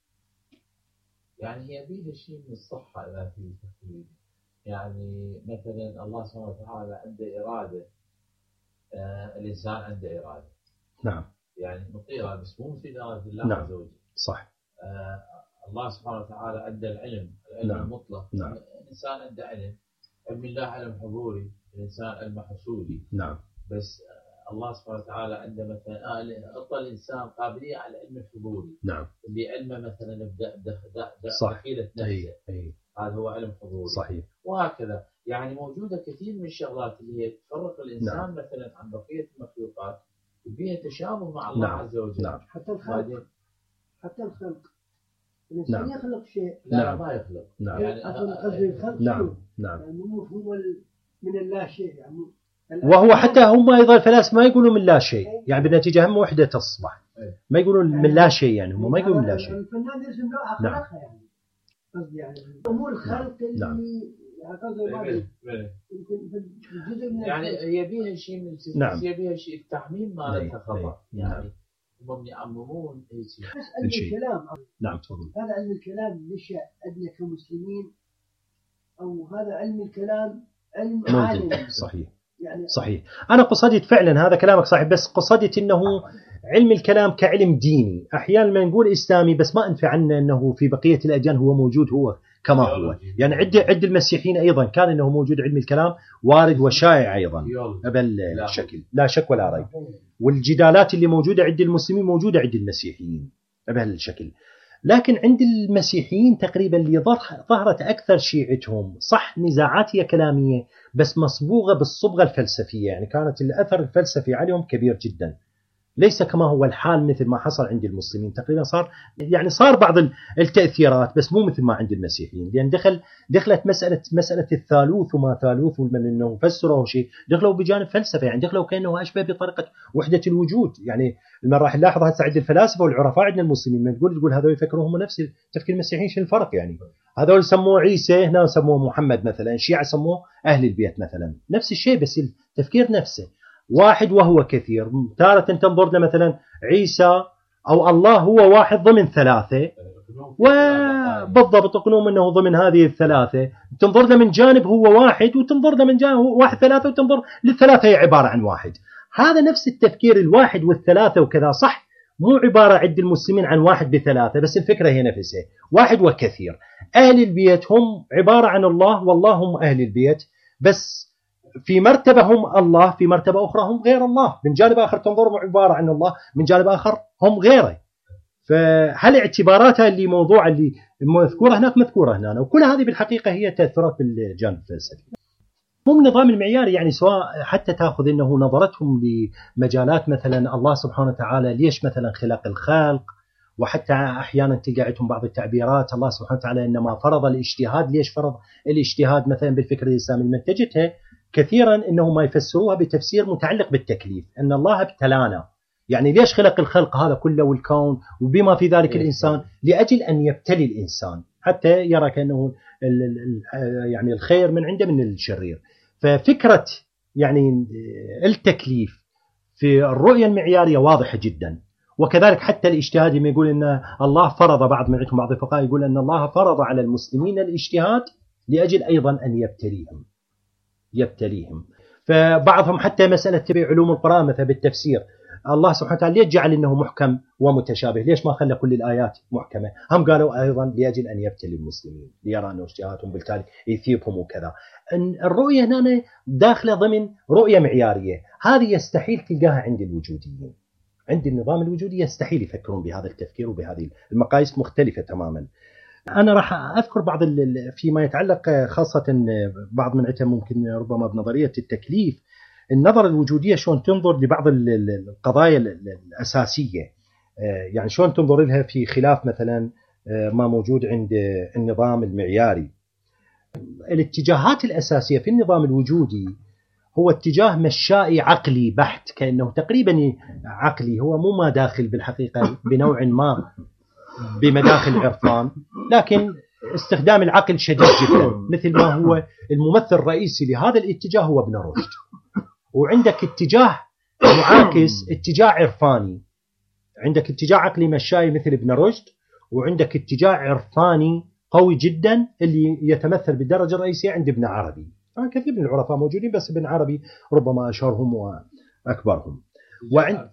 يعني هي بيها شيء من الصحة إذا في تقليد. يعني مثلا الله سبحانه وتعالى عنده إرادة، آه الإنسان عنده إرادة. نعم. يعني مطيرة بس مو مثل إرادة الله نعم. عز وجل. صح. آه الله سبحانه وتعالى عنده العلم، العلم نعم. المطلق. نعم. الإنسان عنده علم، علم الله علم حضوري، الإنسان علم حصولي. نعم. بس الله سبحانه وتعالى عنده مثلا أعطى الإنسان قابلية على العلم الحضوري. نعم. اللي علمه مثلا صح. دخيلة نفسه. أي. أي. هذا هو علم حضوري. صحيح. وهكذا يعني موجودة كثير من الشغلات اللي هي تفرق الإنسان نعم. مثلا عن بقية المخلوقات وبيها تشابه مع الله نعم. عز وجل. نعم. حتى الخلق، حتى الخلق الإنسان نعم. يخلق شيء. لا نعم. ما يخلق. نعم. يعني قصدي الخلق نعم. نعم. يعني مو مفهوم من اللا شيء يعني. وهو حتى هم أيضا الفلاسفة ما يقولون من لا شيء، يعني بالنتيجة هم وحدة تصبح، ما يقولون من لا شيء، يعني هم ما يقولون من لا شيء. الفنان يرسم لوحة خلقها يعني. قصدي يعني مو الخلق نعم. اللي يعني الجزء من يعني هي بيها شيء من نعم. هي بيها شيء التعميم مالتها خطأ. نعم. يعني هم يعممون اي شيء. بس علم الكلام. نعم تفضل. هذا علم الكلام نشأ عندنا كمسلمين، أو هذا علم الكلام علم عالمي. صحيح. يعني صحيح. أنا قصدت فعلا هذا كلامك صحيح، بس قصدت أنه علم الكلام كعلم ديني. أحيانا ما نقول إسلامي بس ما أنفع عنه أنه في بقية الأديان هو موجود هو كما هو. يعني عد عد المسيحيين أيضا كان أنه موجود علم الكلام وارد وشائع أيضا بالشكل لا شك ولا ريب. والجدالات اللي موجودة عند المسلمين موجودة عند المسيحيين بهالشكل. لكن عند المسيحيين تقريبا اللي ظهرت أكثر شيعتهم صح نزاعات هي كلامية بس مصبوغة بالصبغة الفلسفية. يعني كانت الأثر الفلسفي عليهم كبير جدا، ليس كما هو الحال مثل ما حصل عند المسلمين. تقريبا صار يعني صار بعض التأثيرات بس مو مثل ما عند المسيحيين، لأن دخل دخلت مسألة مسألة الثالوث وما ثالوث ومن إنه فسره شيء، دخلوا بجانب فلسفة، يعني دخلوا كأنه أشبه بطريقة وحدة الوجود. يعني لما راح نلاحظ هسه عند الفلاسفة والعرفاء عندنا المسلمين من تقول تقول هذول يفكرون هم نفس تفكير المسيحيين. شو الفرق يعني؟ هذول سموه عيسى، هنا سموه محمد مثلا، الشيعة سموه أهل البيت مثلا، نفس الشيء بس التفكير نفسه واحد وهو كثير. تارة تنظر له مثلا عيسى أو الله هو واحد ضمن ثلاثة، وبالضبط تقنون أنه ضمن هذه الثلاثة. تنظر له من جانب هو واحد، وتنظر له من جانب هو واحد ثلاثة، وتنظر للثلاثة هي عبارة عن واحد. هذا نفس التفكير الواحد والثلاثة وكذا صح، مو عبارة عند المسلمين عن واحد بثلاثة، بس الفكرة هي نفسها واحد وكثير. أهل البيت هم عبارة عن الله والله هم أهل البيت، بس في مرتبة هم الله، في مرتبة أخرى هم غير الله. من جانب آخر تنظر عبارة عن الله، من جانب آخر هم غيره. فهل اعتباراتها اللي موضوع اللي مذكورة هناك مذكورة هنا، وكل هذه بالحقيقة هي تأثيرات بالجانب الفلسفي. هم النظام المعياري يعني سواء حتى تأخذ أنه نظرتهم لمجالات مثلا الله سبحانه وتعالى ليش مثلا خلق الخلق، وحتى أحيانا تلقى عندهم بعض التعبيرات الله سبحانه وتعالى إنما فرض الاجتهاد. ليش فرض الاجتهاد مثلا بالفكر الإسلامي؟ المنتجتها كثيرا إنه ما يفسروها بتفسير متعلق بالتكليف، أن الله ابتلانا. يعني ليش خلق الخلق هذا كله والكون وبما في ذلك الإنسان؟ لأجل أن يبتلي الإنسان حتى يرى كأنه يعني الخير من عنده من الشرير. ففكرة يعني التكليف في الرؤية المعيارية واضحة جدا. وكذلك حتى الاجتهاد لما يقول أن الله فرض، بعض من عندهم بعض الفقهاء يقول أن الله فرض على المسلمين الاجتهاد لأجل أيضا أن يبتليهم يبتليهم فبعضهم حتى مسألة تبع علوم القرآن مثلا بالتفسير، الله سبحانه وتعالى ليش جعل إنه محكم ومتشابه؟ ليش ما خلى كل الآيات محكمة؟ هم قالوا أيضا لأجل أن يبتلي المسلمين، ليرى أنه اجتهادهم بالتالي يثيبهم وكذا. الرؤية هنا داخلة ضمن رؤية معيارية، هذه يستحيل تلقاها عند الوجوديين. عند النظام الوجودي يستحيل يفكرون بهذا التفكير وبهذه المقاييس مختلفة تماما. أنا راح أذكر بعض فيما يتعلق خاصة بعض من عتها ممكن ربما بنظرية التكليف. النظرة الوجودية شلون تنظر لبعض القضايا الأساسية، يعني شلون تنظر لها في خلاف مثلا ما موجود عند النظام المعياري. الاتجاهات الأساسية في النظام الوجودي هو اتجاه مشائي عقلي بحت، كأنه تقريبا عقلي، هو مو ما داخل بالحقيقة بنوع ما بمداخل العرفان، لكن استخدام العقل شديد جدا، مثل ما هو الممثل الرئيسي لهذا الاتجاه هو ابن رشد. وعندك اتجاه معاكس، اتجاه عرفاني، عندك اتجاه عقلي مشائي مثل ابن رشد، وعندك اتجاه عرفاني قوي جدا اللي يتمثل بالدرجة الرئيسية عند ابن عربي. كثير من العرفاء موجودين بس ابن عربي ربما أشهرهم وأكبرهم. وعند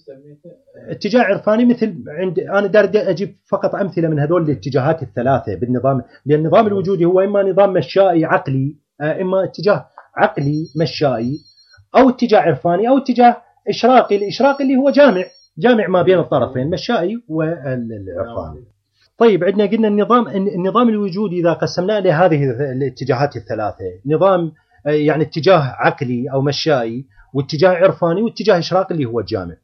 اتجاه عرفاني مثل عند، أنا داري أجيب فقط أمثلة من هذول الاتجاهات الثلاثة بالنظام، لأن النظام الوجودي هو إما نظام مشائي عقلي، إما اتجاه عقلي مشائي، أو اتجاه عرفاني، أو اتجاه إشراقي. الإشراقي اللي هو جامع جامع ما بين الطرفين مشائي والعرفاني. طيب عندنا قلنا النظام النظام الوجودي إذا قسمناه لهذه الاتجاهات الثلاثة، نظام يعني اتجاه عقلي أو مشائي، واتجاه عرفاني، واتجاه إشراقي اللي هو الجامع.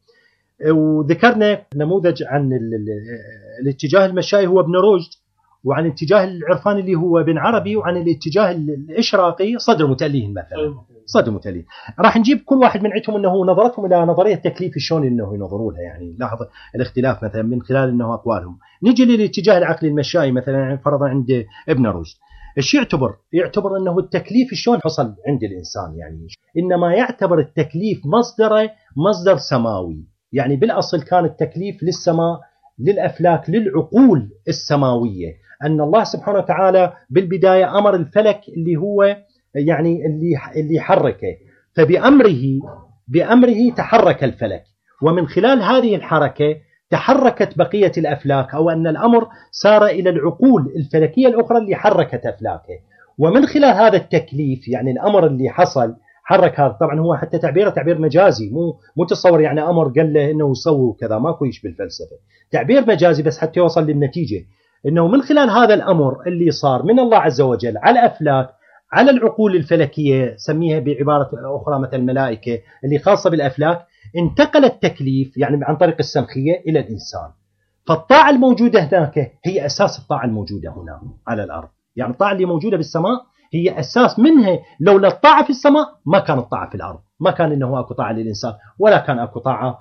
وذكرنا نموذج عن الاتجاه المشائي هو ابن رشد، وعن الاتجاه العرفاني اللي هو ابن عربي، وعن الاتجاه الإشراقي صدر متأليه مثلا صدر متأليه. راح نجيب كل واحد من عندهم انه نظرتهم الى نظريه التكليف شلون انه ينظروا لها، يعني لاحظ الاختلاف مثلا من خلال انه اقوالهم. نجي للاتجاه العقلي المشائي مثلا فرضا عند ابن رشد، ايش يعتبر؟ يعتبر انه التكليف شلون حصل عند الانسان، يعني انما يعتبر التكليف مصدره مصدر سماوي، يعني بالاصل كان التكليف للسماء، للافلاك، للعقول السماويه، ان الله سبحانه وتعالى بالبدايه امر الفلك اللي هو يعني اللي اللي حركه، فبأمره بأمره تحرك الفلك، ومن خلال هذه الحركة تحركت بقية الأفلاك، أو أن الأمر سار إلى العقول الفلكية الأخرى اللي حركت أفلاكه. ومن خلال هذا التكليف يعني الأمر اللي حصل حرك هذا، طبعا هو حتى تعبيره تعبير مجازي، مو مو تصور يعني أمر قال له إنه سووا كذا، ماكو شيء بالفلسفة، تعبير مجازي بس حتى يوصل للنتيجة إنه من خلال هذا الأمر اللي صار من الله عز وجل على الأفلاك، على العقول الفلكية، سميها بعبارة أخرى مثل الملائكة اللي خاصة بالأفلاك، انتقل التكليف يعني عن طريق السنخية إلى الإنسان. فالطاعة الموجودة هناك هي أساس الطاعة الموجودة هنا على الأرض، يعني الطاعة اللي موجودة بالسماء هي أساس منها، لولا الطاعة في السماء ما كان الطاعة في الأرض، ما كان إنه أكو طاعة للإنسان، ولا كان أكو طاعة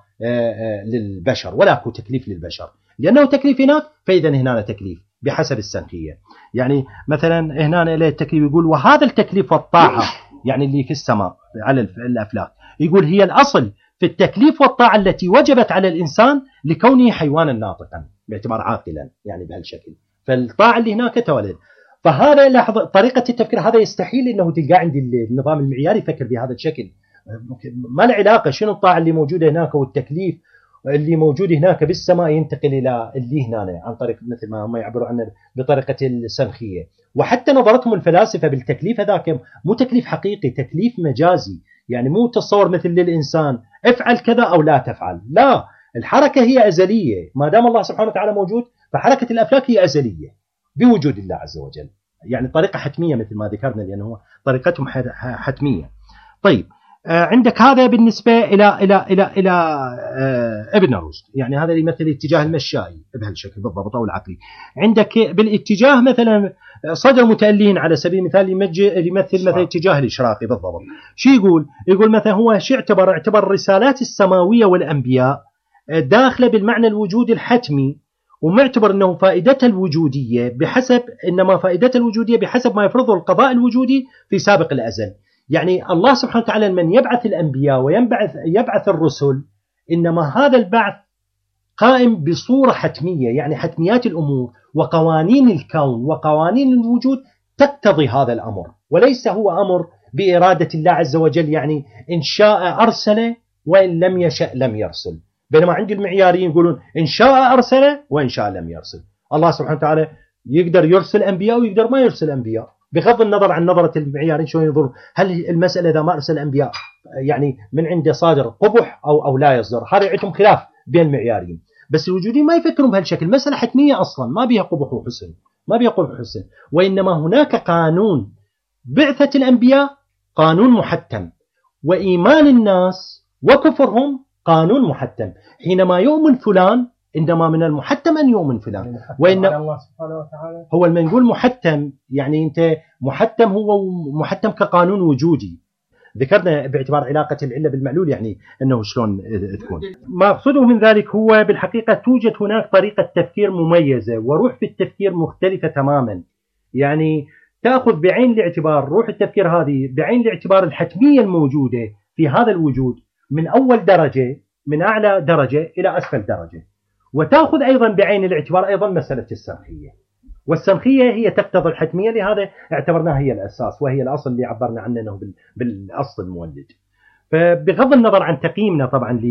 للبشر، ولا أكو تكليف للبشر، لأنه تكليف هناك فإذا هنا تكليف بحسب السنخية. يعني مثلا هنا إليه التكليف يقول وهذا التكليف والطاعة يعني اللي في السماء على الأفلاك، يقول هي الأصل في التكليف والطاعة التي وجبت على الإنسان لكونه حيوانا ناطقا باعتبار عاقلا، يعني بهالشكل، فالطاعة اللي هناك تولد. فهذا لاحظ طريقة التفكير، هذا يستحيل انه تلقى عند النظام المعياري يفكر بهذا الشكل، ما له علاقة شنو الطاعة اللي موجودة هناك والتكليف اللي موجود هناك بالسماء ينتقل الى اللي هنا عن طريق مثل ما هم يعبروا عنه بطريقة السنخية. وحتى نظرتهم الفلاسفة بالتكليف هذاك مو تكليف حقيقي، تكليف مجازي، يعني مو تصور مثل للإنسان افعل كذا أو لا تفعل، لا، الحركة هي أزلية، ما دام الله سبحانه وتعالى موجود فحركة الأفلاك هي أزلية بوجود الله عز وجل، يعني طريقة حتمية مثل ما ذكرنا، لأنه طريقتهم حتمية. طيب عندك هذا بالنسبة إلى إلى إلى إلى ابن رشد، يعني هذا يمثل الاتجاه المشائي بهالشكل بالضبط أو العقلي. عندك بالاتجاه مثلا صدر متألين على سبيل المثال يمثل مثلا الاتجاه الإشراقي بالضبط. شو يقول؟ يقول مثلا هو شو اعتبر؟ اعتبر الرسالات السماوية والأنبياء داخلة بالمعنى الوجودي الحتمي، ومعتبر أنه فائدتها الوجودية بحسب إنما فائدتها الوجودية بحسب ما يفرضه القضاء الوجودي في سابق الأزل. يعني الله سبحانه وتعالى من يبعث الأنبياء ويبعث يبعث الرسل، إنما هذا البعث قائم بصورة حتمية، يعني حتميات الأمور وقوانين الكون وقوانين الوجود تقتضي هذا الأمر، وليس هو أمر بإرادة الله عز وجل، يعني إن شاء أرسل وإن لم يشأ لم يرسل. بينما عند المعياريين يقولون إن شاء أرسل وإن شاء لم يرسل. الله سبحانه وتعالى يقدر يرسل أنبياء ويقدر ما يرسل أنبياء، بغض النظر عن نظرة المعيارين شو ينظرون، هل المسألة إذا ما أرسل أنبياء يعني من عنده صادر قبح أو أو لا يصدر، هذا عندهم خلاف بين المعيارين. بس الوجوديين ما يفكرون بهالشكل، مسألة حتمية أصلا ما بيها قبح وحسن، ما بيها قبح وحسن، وإنما هناك قانون بعثة الأنبياء قانون محتم، وإيمان الناس وكفرهم قانون محتم. حينما يؤمن فلان إنما من المحتم أن يؤمن فلان، وإن الله سبحانه وتعالى هو لما نقول محتم يعني أنت محتم هو محتم كقانون وجودي. ذكرنا باعتبار علاقة العلة بالمعلول يعني أنه شلون تكون. ما أقصده من ذلك هو بالحقيقة توجد هناك طريقة تفكير مميزة وروح في التفكير مختلفة تماما. يعني تأخذ بعين الاعتبار روح التفكير هذه بعين الاعتبار الحتمية الموجودة في هذا الوجود من أول درجة من أعلى درجة إلى أسفل درجة، وتأخذ أيضا بعين الاعتبار أيضا مسألة السمخية، والسمخية هي تقتضي الحتمية، لهذا اعتبرناها هي الأساس وهي الأصل اللي عبرنا عنه أنه بالأصل المولد. فبغض النظر عن تقييمنا طبعا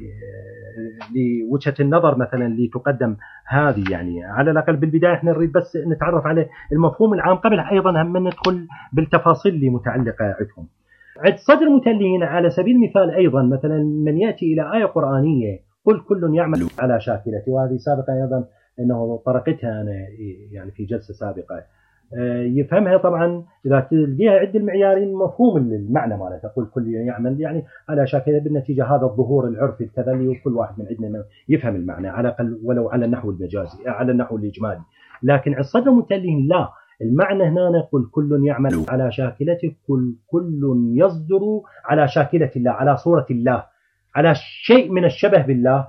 لوجهة النظر مثلا اللي تقدم هذه، يعني على الأقل بالبداية احنا نريد بس نتعرف على المفهوم العام قبل أيضا هم ندخل بالتفاصيل اللي متعلقة عندهم. عند صدر المتألين على سبيل المثال أيضا مثلا من يأتي إلى آية قرآنية قل كل يعمل على شاكلته، وهذه سابقا أيضا أنه طرقتها أنا يعني في جلسة سابقة، يفهمها طبعا إذا تلقيها عد المعيارين مفهوم المعنى مالتها قل كل يعمل يعني على شاكلته، بالنتيجة هذا الظهور العرفي الكذلي وكل واحد من عندنا يفهم المعنى على الأقل ولو على النحو المجازي على النحو الإجمالي. لكن عند صدر المتألين لا، المعنى هنا نقول كل يعمل على شاكلته، كل كل يصدر على شاكلة الله على صورة الله على شيء من الشبه بالله،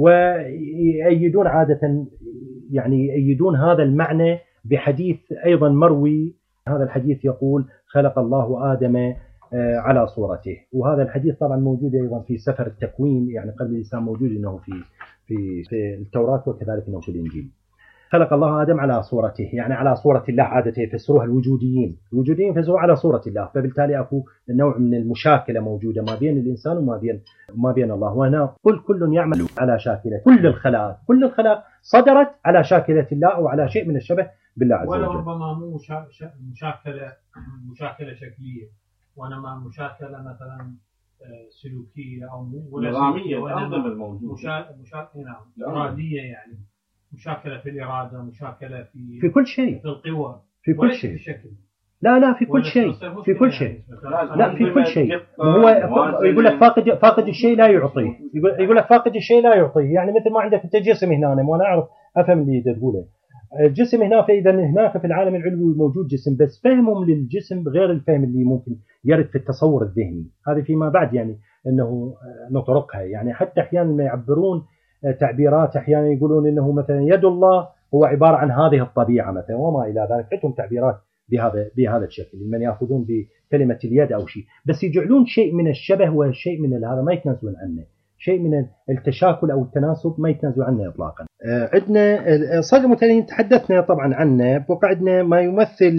ويأيدون عادة يعني يأيدون هذا المعنى بحديث أيضا مروي. هذا الحديث يقول خلق الله آدم على صورته، وهذا الحديث طبعا موجود أيضا في سفر التكوين يعني قبل الإسلام، موجود إنه في في في التوراة وكذلك إنه في الإنجيل. خلق الله آدم على صورته يعني على صورة الله، عادة يفسروها الوجوديين، الوجوديين يفسروها على صورة الله، فبالتالي أكو نوع من المشاكلة موجودة ما بين الإنسان وما بين ما بين الله. وهنا قل كل يعمل على شاكلة، كل الخلائق كل الخلائق صدرت على شاكلة الله أو على شيء من الشبه بالله عز وجل. ولا ربما مو مشاكلة مشاكلة شكلية، وإنما مشاكلة مثلا سلوكية أو ولا نظامية وأنظمة الموجودة مشاكلة نعم إرادية، يعني مشاكلة في الإرادة، مشاكلة في في كل شيء، في القوى، في كل شيء. في الشكل. لا لا في كل شيء، في كل شيء. لا في كل شيء. هو يقول لك فاقد فاقد الشيء لا يعطيه، يقول يقول لك فاقد الشيء لا يعطيه، يعني مثل ما عندك انت جسم هنا، انا وانا اعرف افهم اللي تقوله الجسم هنا، فاذا هناك في العالم العلوي موجود جسم، بس فهمهم للجسم غير الفهم اللي ممكن يرد في التصور الذهني، هذه فيما بعد يعني انه نطرقها. يعني حتى احيانا ما يعبرون تعبيرات، احيانا يقولون انه مثلا يد الله هو عباره عن هذه الطبيعه مثلا وما الى ذلك، عندهم تعبيرات بهذا بهذا الشكل، من ياخذون بكلمه اليد او شيء، بس يجعلون شيء من الشبه وشيء من هذا ما يتنازلون عنه، شيء من التشاكل او التناسب ما يتنازلون عنه اطلاقا. عندنا صدر المتألين تحدثنا طبعا عنه، بقى عندنا ما يمثل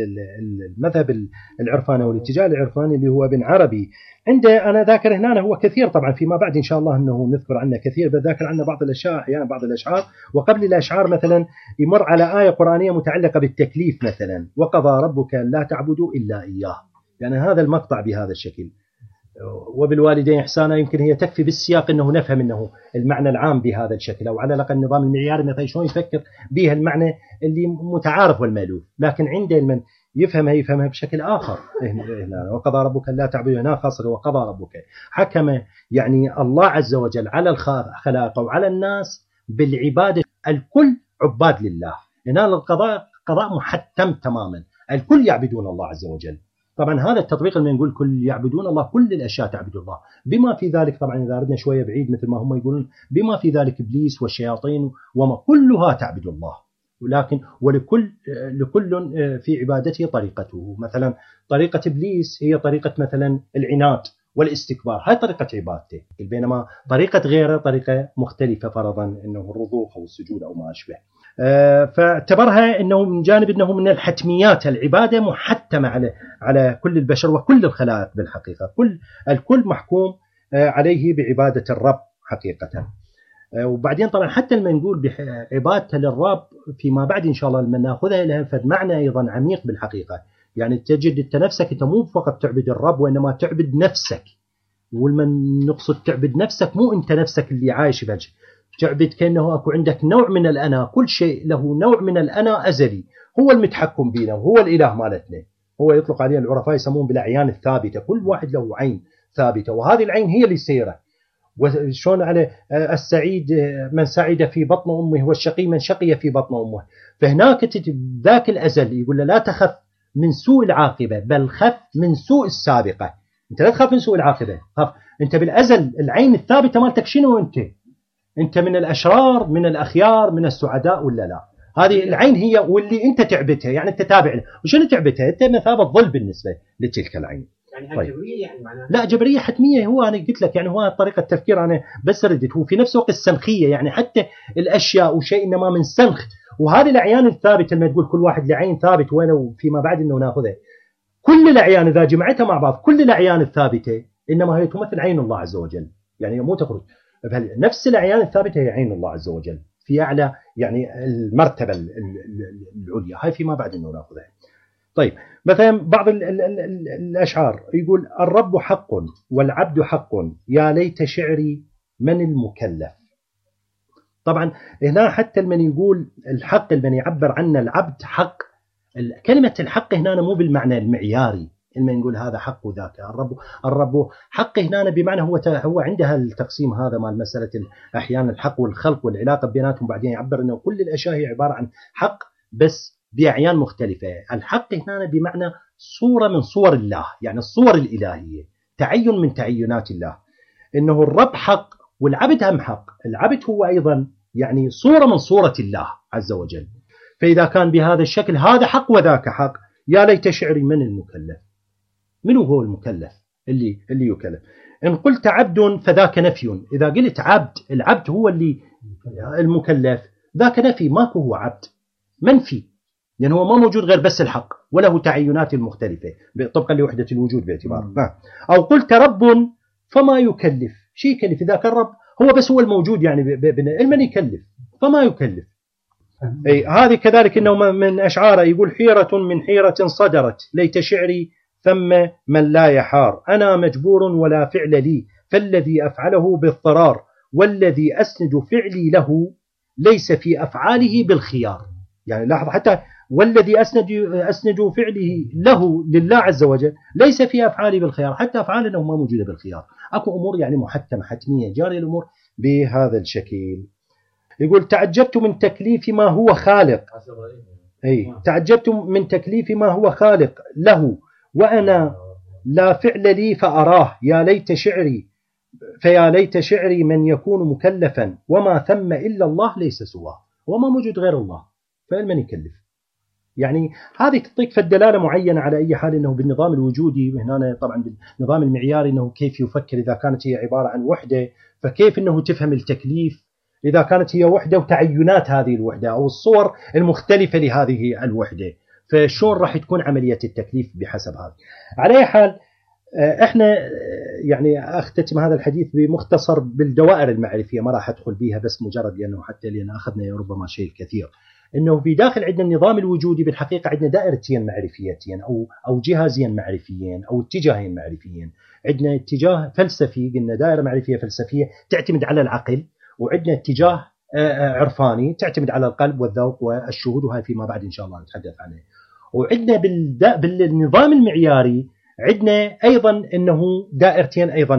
المذهب العرفاني والاتجاه العرفاني اللي هو ابن عربي. عنده انا ذاكر هنا هو كثير طبعا فيما بعد ان شاء الله انه نذكر عنه كثير، بذاكر عنه بعض الاشياء احيانا بعض الاشعار، وقبل الاشعار مثلا يمر على ايه قرانيه متعلقه بالتكليف مثلا وقضى ربك لا تعبدوا الا اياه، يعني هذا المقطع بهذا الشكل، وبالوالدين إحسانا، يمكن هي تكفي بالسياق أنه نفهم أنه المعنى العام بهذا الشكل، أو على الأقل النظام المعياري مثلا شلون يفكر بها المعنى اللي متعارف والمألوف، لكن عند من يفهمها يفهمها بشكل آخر. هنا وقضى ربك لا تعبدوا، هنا خاصة وقضى ربك حكم يعني الله عز وجل على الخلائق وعلى الناس بالعبادة، الكل عباد لله، هنا القضاء قضاء محتم تماما، الكل يعبدون الله عز وجل. طبعا هذا التطبيق لما نقول كل يعبدون الله، كل الاشياء تعبد الله، بما في ذلك طبعا اذا اردنا شويه بعيد مثل ما هم يقولون بما في ذلك ابليس والشياطين وما كلها تعبد الله، ولكن ولكل لكل في عبادته طريقته. مثلا طريقه ابليس هي طريقه مثلا العناد والاستكبار، هاي طريقه عبادته، بينما طريقه غيره طريقه مختلفه، فرضا انه الرضوخ او السجود او ما اشبه. فاعتبرها انه من جانب انه من الحتميات، العباده محتمه على على كل البشر وكل الخلائق بالحقيقه، كل الكل محكوم عليه بعباده الرب حقيقه. وبعدين طبعا حتى لما نقول بعبادته للرب فيما بعد ان شاء الله لما ناخذها لها فمعنى ايضا عميق بالحقيقه، يعني تجد انت نفسك انت مو فقط تعبد الرب وانما تعبد نفسك، ولمن نقصد تعبد نفسك مو انت نفسك اللي عايش بوجه، تعبد كأنه أكو عندك نوع من الأنا، كل شيء له نوع من الأنا أزلي، هو المتحكم بينا وهو الإله مالتنا، هو يطلق عليه العرفاء يسمون بالأعيان الثابتة، كل واحد له عين ثابتة، وهذه العين هي اللي سيرة. وشون على السعيد من سعد في بطن أمه والشقي من شقي في بطن أمه. فهناك ذاك الأزل يقول له لا تخف من سوء العاقبة بل خف من سوء السابقة. أنت لا تخاف من سوء العاقبة، خاف أنت بالأزل العين الثابتة مالتك شنو؟ أنت أنت من الأشرار من الأخيار من السعداء ولا لا؟ هذه العين هي واللي أنت تعبتها، يعني أنت تابع له. وشنو تعبتها؟ أنت مثابة ظل بالنسبة لتلك العين. يعني طيب. جبرية يعني معناها؟ لا جبرية حتمية. هو أنا قلت لك يعني هو طريقة التفكير أنا بس ردت. هو في نفس الوقت السنخية، يعني حتى الأشياء وشيء إنما من سنخ. وهذه الأعيان الثابتة لما تقول كل واحد لعين ثابت وأنا فيما بعد إنه نأخذها، كل الأعيان إذا جمعتها مع بعض كل الأعيان الثابتة إنما هي تمثل عين الله عز وجل، يعني مو تخرج. نفس الأعيان الثابتة هي عين الله عز وجل في أعلى يعني المرتبة العليا، هاي فيما بعد إنه نأخذها. طيب مثلا بعض ال ال ال ال الأشعار يقول الرب حق والعبد حق يا ليت شعري من المكلف. طبعا هنا حتى من يقول الحق من يعبر عنه العبد حق، كلمة الحق هنا مو بالمعنى المعياري لما نقول هذا حق وذاك. الرب الرب حق هنا بمعنى هو هو عندها التقسيم هذا مال مسألة أحيانا الحق والخلق والعلاقة بيناتهم، بعدين يعبر أنه كل الأشياء هي عبارة عن حق بس بأعيان مختلفة. الحق هنا بمعنى صورة من صور الله، يعني الصور الإلهية، تعين من تعينات الله. إنه الرب حق والعبد هم حق. العبد هو أيضا يعني صورة من صورة الله عز وجل. فإذا كان بهذا الشكل هذا حق وذاك حق، يا ليت شعري من المكلف. من هو المكلف اللي اللي يكلف؟ إن قلت عبد فذاك نفي. إذا قلت عبد، العبد هو اللي المكلف، ذاك نفي، ماكو هو عبد، منفي، لأنه هو ما موجود غير بس الحق وله تعينات مختلفة طبقا لوحدة الوجود باعتبار. أو قلت رب فما يكلف. شيء يكلف؟ ذاك الرب هو بس هو الموجود، يعني من يكلف فما يكلف. أي هذه كذلك إنه من أشعاره يقول حيرة من حيرة صدرت ليت شعري ثم من لا يحار. أنا مجبور ولا فعل لي فالذي أفعله باضطرار والذي أسند فعلي له ليس في أفعاله بالخيار. يعني لاحظ حتى والذي أسند أسند فعله له لله عز وجل ليس في أفعاله بالخيار، حتى أفعاله ما موجودة بالخيار. أكو أمور يعني محتمة حتمية جارية الأمور بهذا الشكل. يقول تعجبت من تكليف ما هو خالق. أي تعجبت من تكليف ما هو خالق له وأنا لا فعل لي فأراه. يا ليت شعري فيا ليت شعري من يكون مكلفا وما ثم إلا الله ليس سواه. وما موجود غير الله فمن يكلف؟ يعني هذه تعطيك فالدلالة معينة على أي حال أنه بالنظام الوجودي هنا طبعا بالنظام المعياري أنه كيف يفكر إذا كانت هي عبارة عن وحدة، فكيف أنه تفهم التكليف إذا كانت هي وحدة وتعينات هذه الوحدة أو الصور المختلفة لهذه الوحدة، فشون راح تكون عملية التكليف بحسب هذا. على أي حال احنا يعني اختتم هذا الحديث بمختصر بالدوائر المعرفية، ما راح ادخل بيها بس مجرد لأنه حتى لأن أخذنا ربما شيء كثير. انه في داخل عندنا النظام الوجودي بالحقيقه عندنا دائرتين معرفيتين او او جهازين معرفيين او اتجاهين معرفيين. عندنا اتجاه فلسفي، قلنا دائره معرفيه فلسفيه تعتمد على العقل، وعندنا اتجاه عرفاني تعتمد على القلب والذوق والشهود، وهي فيما بعد ان شاء الله نتحدث عنه. وعندنا بالنظام المعياري عندنا ايضا انه دائرتين ايضا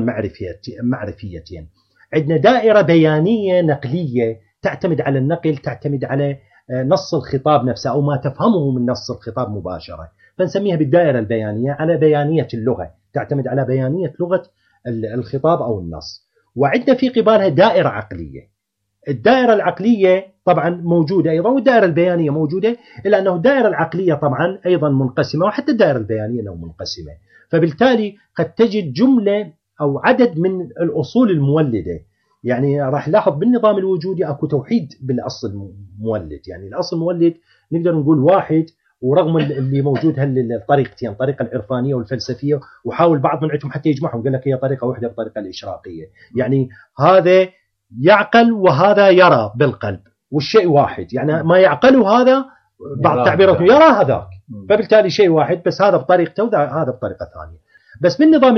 معرفيتين. عندنا دائره بيانيه نقليه تعتمد على النقل، تعتمد على نص الخطاب نفسه أو ما تفهمه من نص الخطاب مباشرة، فنسميها بالدائرة البيانية على بيانية اللغة، تعتمد على بيانية لغة الخطاب أو النص. وعندنا في قبالها دائرة عقلية. الدائرة العقلية طبعا موجودة أيضا والدائرة البيانية موجودة، إلا أنه الدائرة العقلية طبعا أيضا منقسمة وحتى الدائرة البيانية أنه منقسمة. فبالتالي قد تجد جملة أو عدد من الأصول المولدة. يعني راح لاحظ بالنظام الوجودي اكو توحيد بالاصل المولد، يعني الاصل المولد نقدر نقول واحد، ورغم اللي موجود هالطريقتين، الطريقه العرفانيه والفلسفيه، وحاول بعض من عندهم حتى يجمعهم قال لك هي طريقه واحده بالطريقه الاشراقيه، يعني هذا يعقل وهذا يرى بالقلب والشيء واحد، يعني ما يعقله هذا بعض تعبيراته يرى هذاك، فبالتالي شيء واحد بس هذا بطريقته وهذا بطريقه ثانيه. بس بالنظام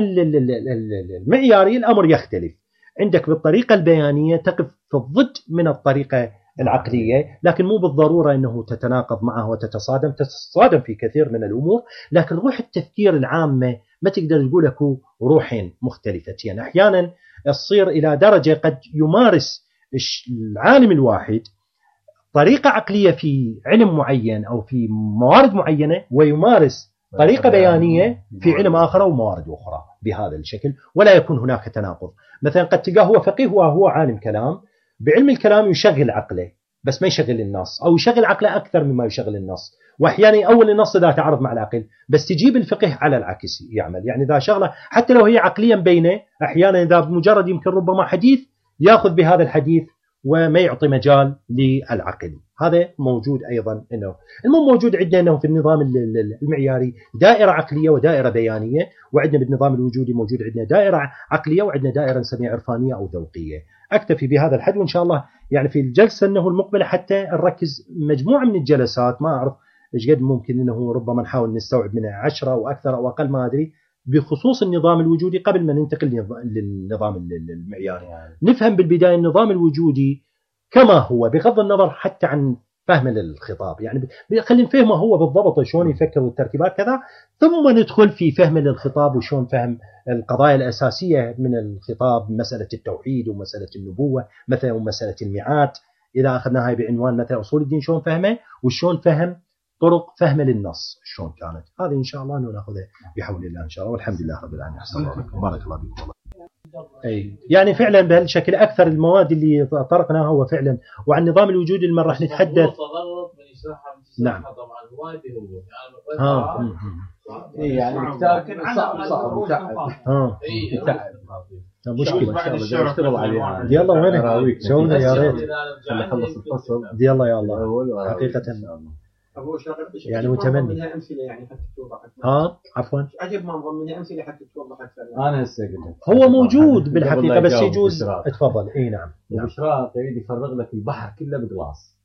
المعياري الامر يختلف، عندك بالطريقة البيانية تقف في الضد من الطريقة العقلية، لكن مو بالضرورة أنه تتناقض معه وتتصادم، تتصادم في كثير من الأمور، لكن روح التفكير العامة ما تقدر تقول لك روحين مختلفتين. يعني أحيانا تصير إلى درجة قد يمارس العالم الواحد طريقة عقلية في علم معين أو في موارد معينة، ويمارس طريقة بيانية في علم آخر أو موارد أخرى بهذا الشكل، ولا يكون هناك تناقض. مثلا قد تلقاه هو فقيه وهو عالم كلام، بعلم الكلام يشغل عقله بس ما يشغل النص، أو يشغل عقله أكثر مما يشغل النص، وأحيانا أول النص إذا تعرض مع العقل، بس تجيب الفقه على العكس يعمل. يعني إذا شغله حتى لو هي عقليا بينه، أحيانا إذا بمجرد يمكن ربما حديث يأخذ بهذا الحديث وما يعطي مجال للعقل. هذا موجود أيضا. إنه المهم موجود عندنا أنه في النظام المعياري دائرة عقلية ودائرة بيانية، وعندنا بالنظام الوجودي موجود عندنا دائرة عقلية وعندنا دائرة نسميها عرفانية أو ذوقية. أكتفي بهذا الحد، وإن شاء الله يعني في الجلسة أنه المقبلة حتى نركز مجموعة من الجلسات، ما أعرف إيش قد ممكن أنه ربما نحاول نستوعب منها عشرة أو أكثر أو أقل ما أدري، بخصوص النظام الوجودي قبل ما ننتقل للنظام المعياري. نفهم بالبداية النظام الوجودي كما هو بغض النظر حتى عن فهم للخطاب، يعني خلينا نفهمه هو بالضبط شلون يفكر والتركيبات كذا، ثم ندخل في فهم للخطاب وشلون فهم القضايا الأساسية من الخطاب، مسألة التوحيد ومسألة النبوة مثلا ومسألة الميعاد، إذا أخذناها بعنوان مثلا أصول الدين شلون فهمه وشلون فهم طرق فهم للنص شلون كانت. هذه إن شاء الله نأخذها بحول الله إن شاء الله، والحمد لله رب العالمين. أحسن الله عليكم، بارك الله فيكم. أي يعني فعلا بهالشكل أكثر المواد اللي طرقناها هو فعلا، وعن النظام الوجودي اللي راح نتحدث. نعم. طبعا وايد هو يعني ها. إيه يعني الكتاب صعب صعب متعب. ها. متعب. مشكلة. اشتغل عليه. يلا وينك؟ شوفنا يا ريت. خلي خلص الفصل. يلا يا الله. حقيقة. يعني متمني. أمثلة يعني حتى توضح. ها عفوا. عجب ما نظن منها أمثلة حتى توضح أكثر. أنا هسه قلت. هو موجود بالحقيقة بس يجوز. اتفضل. إيه نعم. وبشراط يريد يفرغ لك البحر كله بقلاص.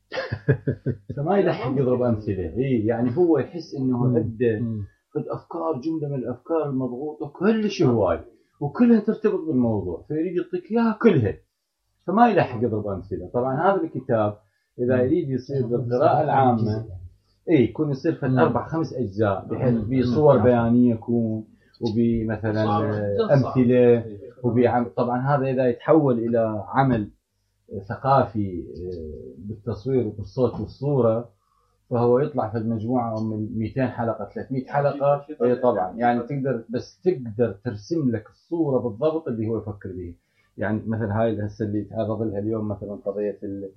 فما يلحق يضرب أمثلة. إيه يعني هو يحس إنه عنده قد أفكار، جملة من الأفكار المضغوطة كلش هواي وكلها ترتبط بالموضوع، فيريد يعطيك إياها كلها، فما يلحق يضرب أمثلة. طبعا هذا الكتاب إذا يريد يصير بالقراءة العامة إيه يكون يصير في أربع خمس أجزاء، بحيث بصور بيانية يكون وبمثلا أمثلة وبعم. طبعا هذا إذا يتحول إلى عمل ثقافي بالتصوير وبالصوت والصورة، فهو يطلع في المجموعة من مئتين حلقة ثلاثمئة حلقة. إيه طبعا يعني تقدر بس تقدر ترسم لك الصورة بالضبط اللي هو يفكر به. يعني مثلا هاي هسه اللي يتعرض لها اليوم مثلا قضية ال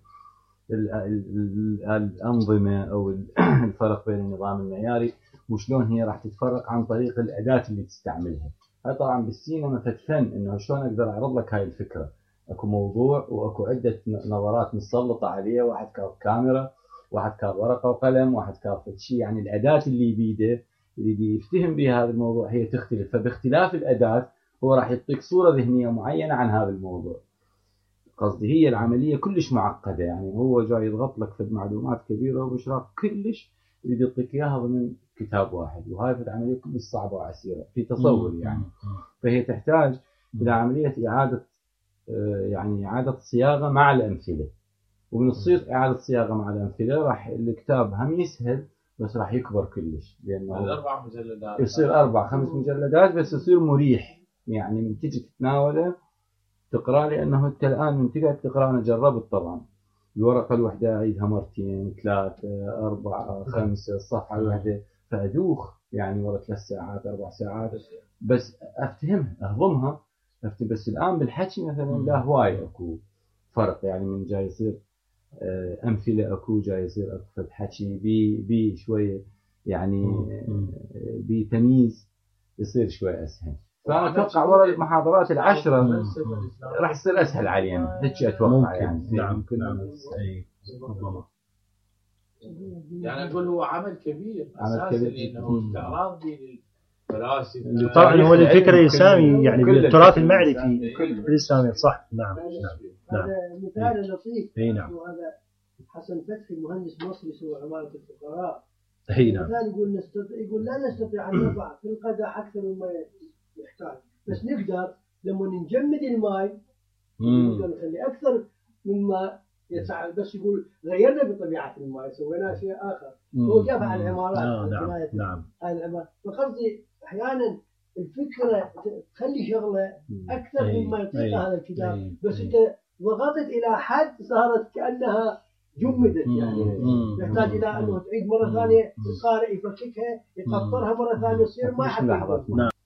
الأنظمة أو الفرق بين النظام المعياري وشلون هي راح تتفرق عن طريق الأداة اللي تستعملها. هاي طبعا بالسينما فن إنه شلون أقدر أعرض لك هاي الفكرة، أكو موضوع وأكو عدة نظرات متسلطة عليه، واحد كاف كاميرا، واحد كاف ورقة وقلم، واحد كاف شيء. يعني الأداة اللي بيده اللي بيفتهم بها هذا الموضوع هي تختلف، فباختلاف الأداة هو راح يعطيك صورة ذهنية معينة عن هذا الموضوع. قصدي هي العملية كلش معقدة، يعني هو جاي يضغط لك في المعلومات كبيرة وبشراك كلش يريد يعطيك إياها ضمن كتاب واحد، وهاي في العملية كلش صعبة وعسيرة في تصور يعني. فهي تحتاج إلى عملية إعادة يعني إعادة صياغة مع الأمثلة، وبنصير إعادة صياغة مع الأمثلة راح الكتاب هم يسهل بس راح يكبر كلش، لأنه أربع مجلدات يصير أربع خمس مجلدات بس يصير مريح. يعني من تيجي تتناوله تقرأ، لأنه أنت الآن من تقعد تقرأ أنا جربت طبعا الورقة الواحدة أعيدها مرتين ثلاثة أربعة خمسة، الصفحة الواحدة فأدوخ يعني ورا ثلاث ساعات أربع ساعات بس أفتهمها أهضمها أفتهم. بس الآن بالحكي مثلا لا هواي أكو فرق، يعني من جاي يصير أمثلة أكو جاي يصير أكو الحكي بي بي شوية يعني بتمييز يصير شوي أسهل. فأنا أتوقع ورا المحاضرات العشرة راح يصير أسهل علينا هيك أتوقع. يعني نعم كنا ربما يعني أقول هو عمل كبير أساسا لأنه استعراض للفلاسفة. طبعا هو الفكرة الإسلامي يعني بالتراث المعرفي الإسلامي صح. نعم نعم. هذا مثال لطيف. اي نعم. وهذا حسن فتحي المهندس مصري سوى عمارة الفقراء. اي نعم. مثال يقول نستطيع يقول لا نستطيع أن نضع في القدح أكثر مما يحتاج، بس نقدر لما نجمد الماء نقدر نخلي أكثر مما يسعى بس يقول غيرنا بطبيعة الماء سوينا شيء آخر. هو جابها على العمارات نعم على نعم بناية نعم العمارات. فقصدي أحيانا الفكرة تخلي شغلة أكثر أي، مما يطيق أي، هذا الكتاب، أي، بس أي. أنت ضغطت إلى حد صارت كأنها جمدت يعني. مم. يحتاج إلى أنه تعيد مرة ثانية القارئ يفككها يقطرها مرة ثانية يصير ما مش حد ملاحظات. نعم